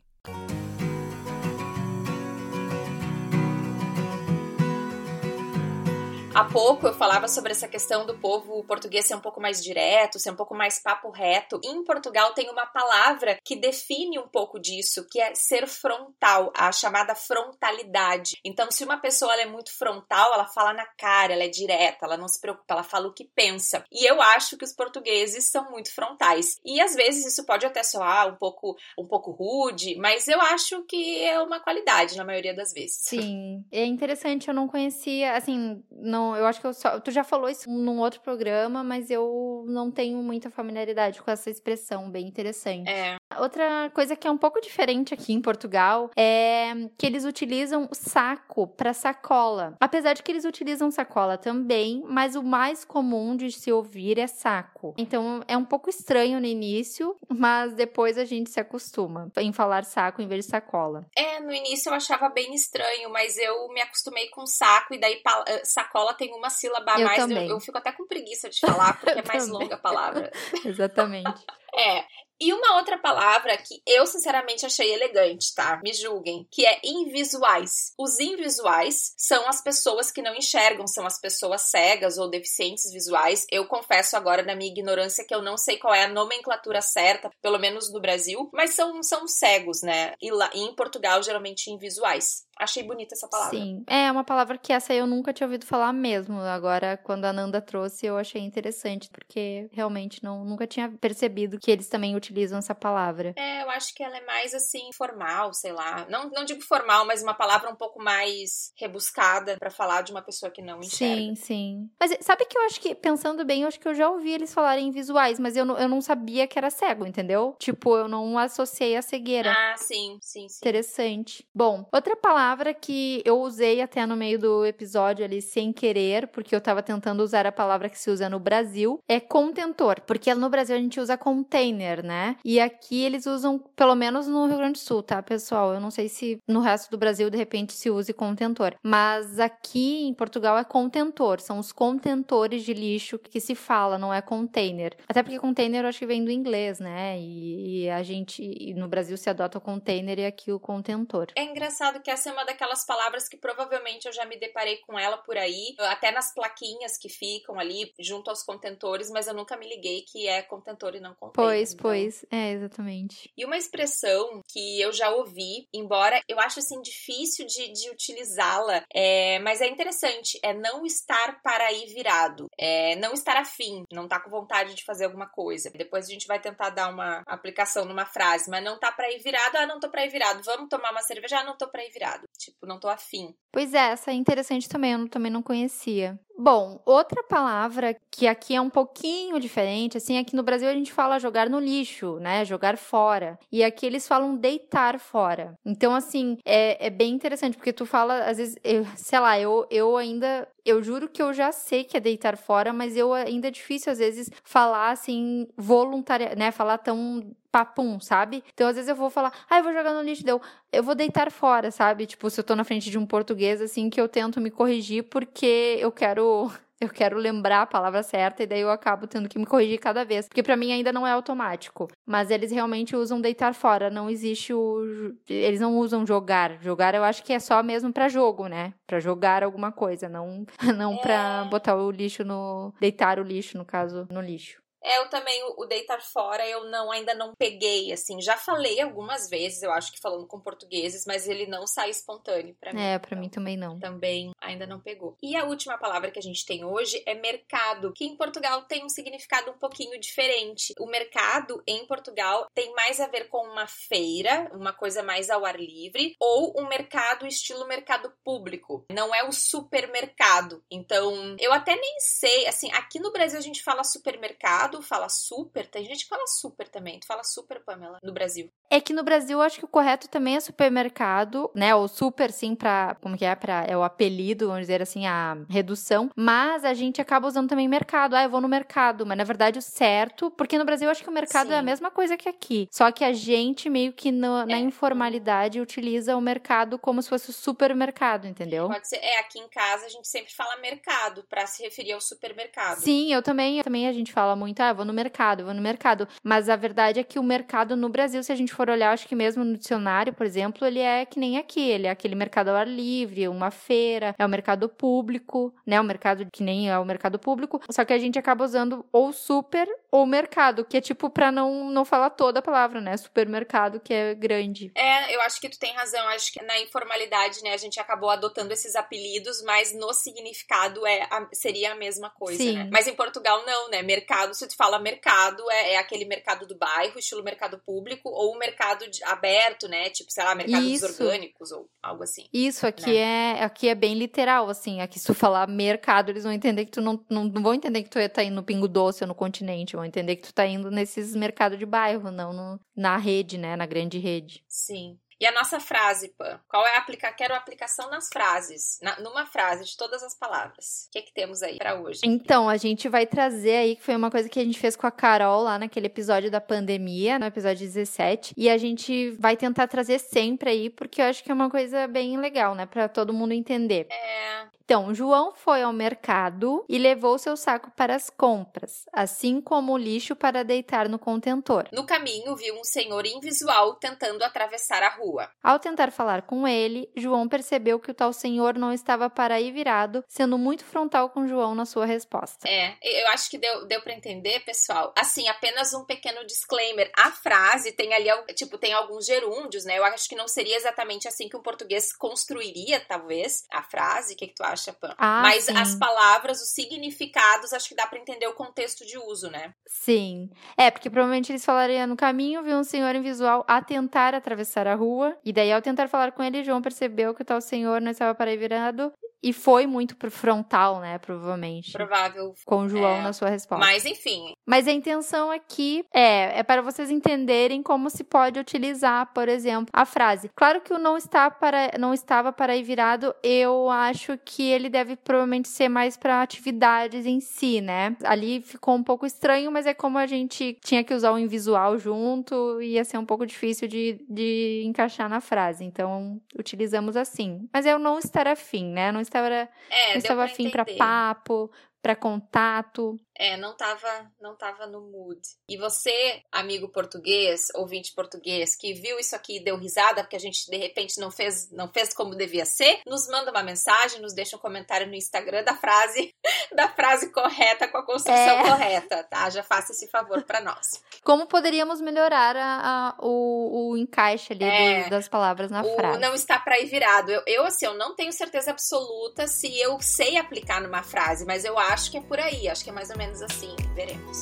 Há pouco eu falava sobre essa questão do povo português ser um pouco mais direto, ser um pouco mais papo reto. Em Portugal tem uma palavra que define um pouco disso, que é ser frontal, a chamada frontalidade. Então, se uma pessoa ela é muito frontal, ela fala na cara, ela é direta, ela não se preocupa, ela fala o que pensa. E eu acho que os portugueses são muito frontais. E às vezes isso pode até soar um pouco, um pouco rude, mas eu acho que é uma qualidade na maioria das vezes. Sim, é interessante, eu não conhecia, assim, não. Eu acho que eu só... Tu já falou isso num outro programa, mas eu não tenho muita familiaridade com essa expressão, bem interessante. É. Outra coisa que é um pouco diferente aqui em Portugal é que eles utilizam saco para sacola. Apesar de que eles utilizam sacola também, mas o mais comum de se ouvir é saco. Então é um pouco estranho no início, mas depois a gente se acostuma em falar saco em vez de sacola. É, no início eu achava bem estranho, mas eu me acostumei com saco e daí sacola tem uma sílaba a eu mais, também. eu, eu fico até com preguiça de falar, porque é mais também. longa a palavra. Exatamente. É. E uma outra palavra que eu, sinceramente, achei elegante, tá? Me julguem, que é invisuais. Os invisuais são as pessoas que não enxergam, são as pessoas cegas ou deficientes visuais. Eu confesso agora, na minha ignorância, que eu não sei qual é a nomenclatura certa, pelo menos no Brasil, mas são, são cegos, né? E, lá, e em Portugal, geralmente, invisuais. Achei bonita essa palavra. Sim, é uma palavra que essa eu nunca tinha ouvido falar mesmo. Agora, quando a Nanda trouxe, eu achei interessante, porque realmente não, nunca tinha percebido que eles também utilizam essa palavra. É, eu acho que ela é mais, assim, formal, sei lá. Não, não digo formal, mas uma palavra um pouco mais rebuscada pra falar de uma pessoa que não enxerga. Sim, sim. Mas sabe que eu acho que, pensando bem, eu acho que eu já ouvi eles falarem visuais, mas eu não, eu não sabia que era cego, entendeu? Tipo, eu não associei a cegueira. Ah, sim, sim, sim. Interessante. Bom, outra palavra que eu usei até no meio do episódio ali sem querer, porque eu tava tentando usar a palavra que se usa no Brasil, é contentor, porque no Brasil a gente usa container, né? E aqui eles usam, pelo menos no Rio Grande do Sul, tá, pessoal? Eu não sei se no resto do Brasil, de repente, se use contentor, mas aqui em Portugal é contentor, são os contentores de lixo que se fala, não é container. Até porque container eu acho que vem do inglês, né? E, e a gente, e no Brasil se adota o container e aqui o contentor. É engraçado que essa é uma daquelas palavras que provavelmente eu já me deparei com ela por aí, até nas plaquinhas que ficam ali junto aos contentores, mas eu nunca me liguei que é contentor e não container. Pois, então. pois, é, exatamente. E uma expressão que eu já ouvi, embora eu acho assim difícil de, de utilizá-la, é, mas é interessante, é não estar para aí virado, é não estar afim, não estar com vontade de fazer alguma coisa. Depois a gente vai tentar dar uma aplicação numa frase, mas não tá para aí virado, ah, não tô para aí virado, vamos tomar uma cerveja, ah, não tô para aí virado. Tipo, não tô afim. Pois é, essa é interessante também, eu também não conhecia. Bom, outra palavra que aqui é um pouquinho diferente, assim, aqui no Brasil a gente fala jogar no lixo, né, jogar fora. E aqui eles falam deitar fora. Então, assim, é, é bem interessante, porque tu fala, às vezes, eu, sei lá, eu, eu ainda, eu juro que eu já sei que é deitar fora, mas eu ainda é difícil, às vezes, falar, assim, voluntária, né, falar tão papum, sabe? Então, às vezes eu vou falar, ah, eu vou jogar no lixo, deu, eu vou deitar fora, sabe? Tipo, se eu tô na frente de um português, assim, que eu tento me corrigir porque eu quero eu quero lembrar a palavra certa e daí eu acabo tendo que me corrigir cada vez, porque pra mim ainda não é automático, mas eles realmente usam deitar fora, não existe o... eles não usam jogar, jogar eu acho que é só mesmo pra jogo, né, pra jogar alguma coisa, não, não é... pra botar o lixo no... deitar o lixo, no caso, no lixo. É, eu também, o deitar fora, eu não, ainda não peguei, assim, já falei algumas vezes, eu acho que falando com portugueses, mas ele não sai espontâneo pra mim. É, pra então, mim também não. Também ainda não pegou. E a última palavra que a gente tem hoje é mercado, que em Portugal tem um significado um pouquinho diferente. O mercado, em Portugal, tem mais a ver com uma feira, uma coisa mais ao ar livre, ou um mercado estilo mercado público. Não é o supermercado. Então, eu até nem sei, assim, aqui no Brasil a gente fala supermercado, fala super, tem gente que fala super também, tu fala super, Pamela, no Brasil. É que no Brasil, eu acho que o correto também é supermercado, né? Ou super, sim, pra... Como que é? Pra, é o apelido, vamos dizer assim, a redução. Mas a gente acaba usando também mercado. Ah, eu vou no mercado. Mas, na verdade, o certo... Porque no Brasil, eu acho que o mercado sim. é a mesma coisa que aqui. Só que a gente, meio que no, na é. informalidade, utiliza o mercado como se fosse o supermercado, entendeu? Pode ser. É, aqui em casa, a gente sempre fala mercado pra se referir ao supermercado. Sim, eu também. Eu também a gente fala muito, ah, eu vou no mercado, eu vou no mercado. Mas a verdade é que o mercado no Brasil, se a gente for olhar, acho que mesmo no dicionário, por exemplo, ele é que nem aqui, ele é aquele mercado ao ar livre, uma feira, é o mercado público, né, o mercado que nem é o mercado público, só que a gente acaba usando ou super ou mercado, que é tipo pra não, não falar toda a palavra, né, supermercado, que é grande. É, eu acho que tu tem razão, acho que na informalidade, né, a gente acabou adotando esses apelidos, mas no significado é a, seria a mesma coisa, Sim. né, mas em Portugal não, né, mercado, se tu fala mercado, é, é aquele mercado do bairro, estilo mercado público, ou o mercado de, aberto, né? Tipo, sei lá, mercado Isso. dos orgânicos ou algo assim. Isso, aqui, né? é, aqui é bem literal, assim. Aqui, se tu falar mercado, eles vão entender que tu não, não, não vão entender que tu tá indo no Pingo Doce ou no Continente, vão entender que tu tá indo nesses mercados de bairro, não no, na rede, né? Na grande rede. Sim. E a nossa frase, Pan? Qual é a aplicação? Quero a aplicação nas frases. Na, numa frase de todas as palavras. O que é que temos aí pra hoje? Então, a gente vai trazer aí, que foi uma coisa que a gente fez com a Carol lá naquele episódio da pandemia, no episódio dezessete. E a gente vai tentar trazer sempre aí, porque eu acho que é uma coisa bem legal, né? Pra todo mundo entender. É... Então, João foi ao mercado e levou seu saco para as compras, assim como o lixo para deitar no contentor. No caminho, viu um senhor invisual tentando atravessar a rua. Ao tentar falar com ele, João percebeu que o tal senhor não estava para aí virado, sendo muito frontal com João na sua resposta. É, eu acho que deu, deu para entender, pessoal. Assim, apenas um pequeno disclaimer. A frase tem ali, tipo, tem alguns gerúndios, né? Eu acho que não seria exatamente assim que um português construiria, talvez, a frase. O que, que tu acha? Ah, mas sim. As palavras, os significados, acho que dá pra entender o contexto de uso, né? Sim. É, porque provavelmente eles falariam no caminho, viu um senhor invisual a tentar atravessar a rua, e daí ao tentar falar com ele, João percebeu que o tal senhor não estava para aí virado e foi muito pro frontal, né, provavelmente. Provável. Com o João é, na sua resposta. Mas, enfim. Mas a intenção aqui é, é para vocês entenderem como se pode utilizar, por exemplo, a frase. Claro que o não, está para, não estava para aí virado, eu acho que ele deve provavelmente ser mais para atividades em si, né? Ali ficou um pouco estranho, mas é como a gente tinha que usar o invisual junto, ia ser um pouco difícil de, de encaixar na frase. Então, utilizamos assim. Mas eu não estar afim, né? Não estava, é, não estava afim para papo, para contato. É, não tava, não tava no mood. E você, amigo português, ouvinte português, que viu isso aqui e deu risada, porque a gente, de repente, não fez, não fez como devia ser, nos manda uma mensagem, nos deixa um comentário no Instagram da frase, da frase correta, com a construção é. correta, tá? Já faça esse favor pra nós. Como poderíamos melhorar a, a, o, o encaixe ali é, do, das palavras na o frase? Não está pra ir virado. Eu, eu, assim, eu não tenho certeza absoluta se eu sei aplicar numa frase, mas eu acho que é por aí, acho que é mais ou menos assim, veremos.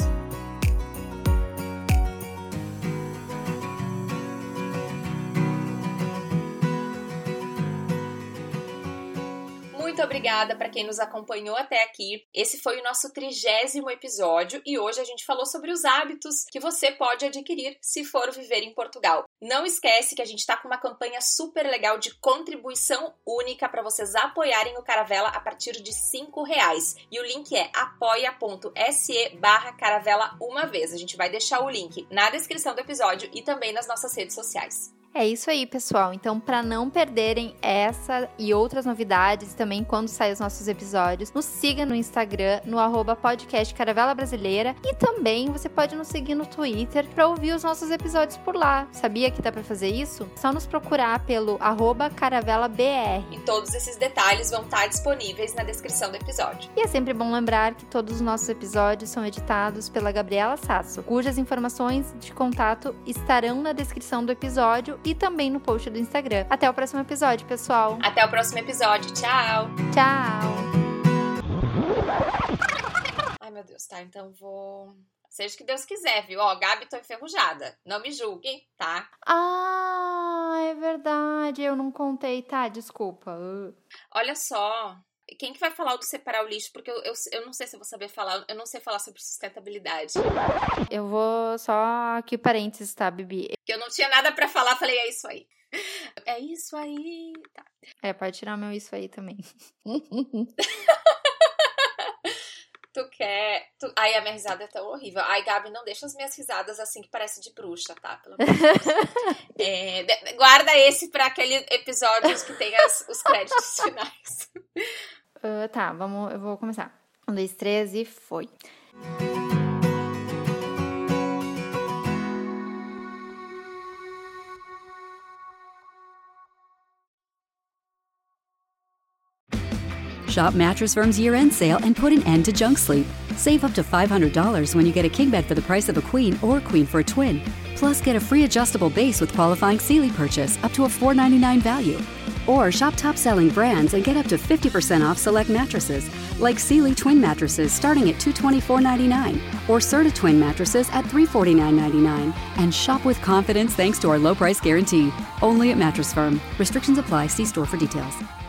Muito obrigada para quem nos acompanhou até aqui. Esse foi o nosso trigésimo episódio e hoje a gente falou sobre os hábitos que você pode adquirir se for viver em Portugal. Não esquece que a gente está com uma campanha super legal de contribuição única para vocês apoiarem o Caravela a partir de cinco reais. E o link é apoia.se barra caravela uma vez. A gente vai deixar o link na descrição do episódio e também nas nossas redes sociais. É isso aí, pessoal. Então, para não perderem essa e outras novidades, também quando saem os nossos episódios, nos siga no Instagram, no arroba podcast Caravela Brasileira, e também você pode nos seguir no Twitter para ouvir os nossos episódios por lá. Sabia que dá para fazer isso? É só nos procurar pelo arroba caravela B R. E todos esses detalhes vão estar disponíveis na descrição do episódio. E é sempre bom lembrar que todos os nossos episódios são editados pela Gabriela Sasso, cujas informações de contato estarão na descrição do episódio e também no post do Instagram. Até o próximo episódio, pessoal. Até o próximo episódio. Tchau. Tchau. Ai, meu Deus, tá? Então vou... Seja o que Deus quiser, viu? Ó, Gabi, tô enferrujada. Não me julgue, tá? Ah, é verdade. Eu não contei, tá? Desculpa. Olha só. Quem que vai falar do separar o lixo? Porque eu, eu, eu não sei se eu vou saber falar, eu não sei falar sobre sustentabilidade. Eu vou só aqui parênteses, tá, Bibi? Eu não tinha nada pra falar, falei, é isso aí. É isso aí. Tá. É, pode tirar meu isso aí também. Tu quer... Tu... Ai, a minha risada é tão horrível. Ai, Gabi, não deixa as minhas risadas assim que parece de bruxa, tá? Pelo amor de Deus. É, de... Guarda esse pra aqueles episódios que tem as, os créditos finais. Uh, tá, vamos, eu vou começar. Um, dois, três e foi. Shop Mattress Firm's year-end sale and put an end to junk sleep. Save up to five hundred dollars when you get a king bed for the price of a queen or queen for a twin. Plus, get a free adjustable base with qualifying Sealy purchase up to a four ninety-nine value. Or shop top-selling brands and get up to fifty percent off select mattresses, like Sealy twin mattresses starting at two hundred twenty-four ninety-nine or Serta twin mattresses at three hundred forty-nine ninety-nine. And shop with confidence thanks to our low price guarantee. Only at Mattress Firm. Restrictions apply. See store for details.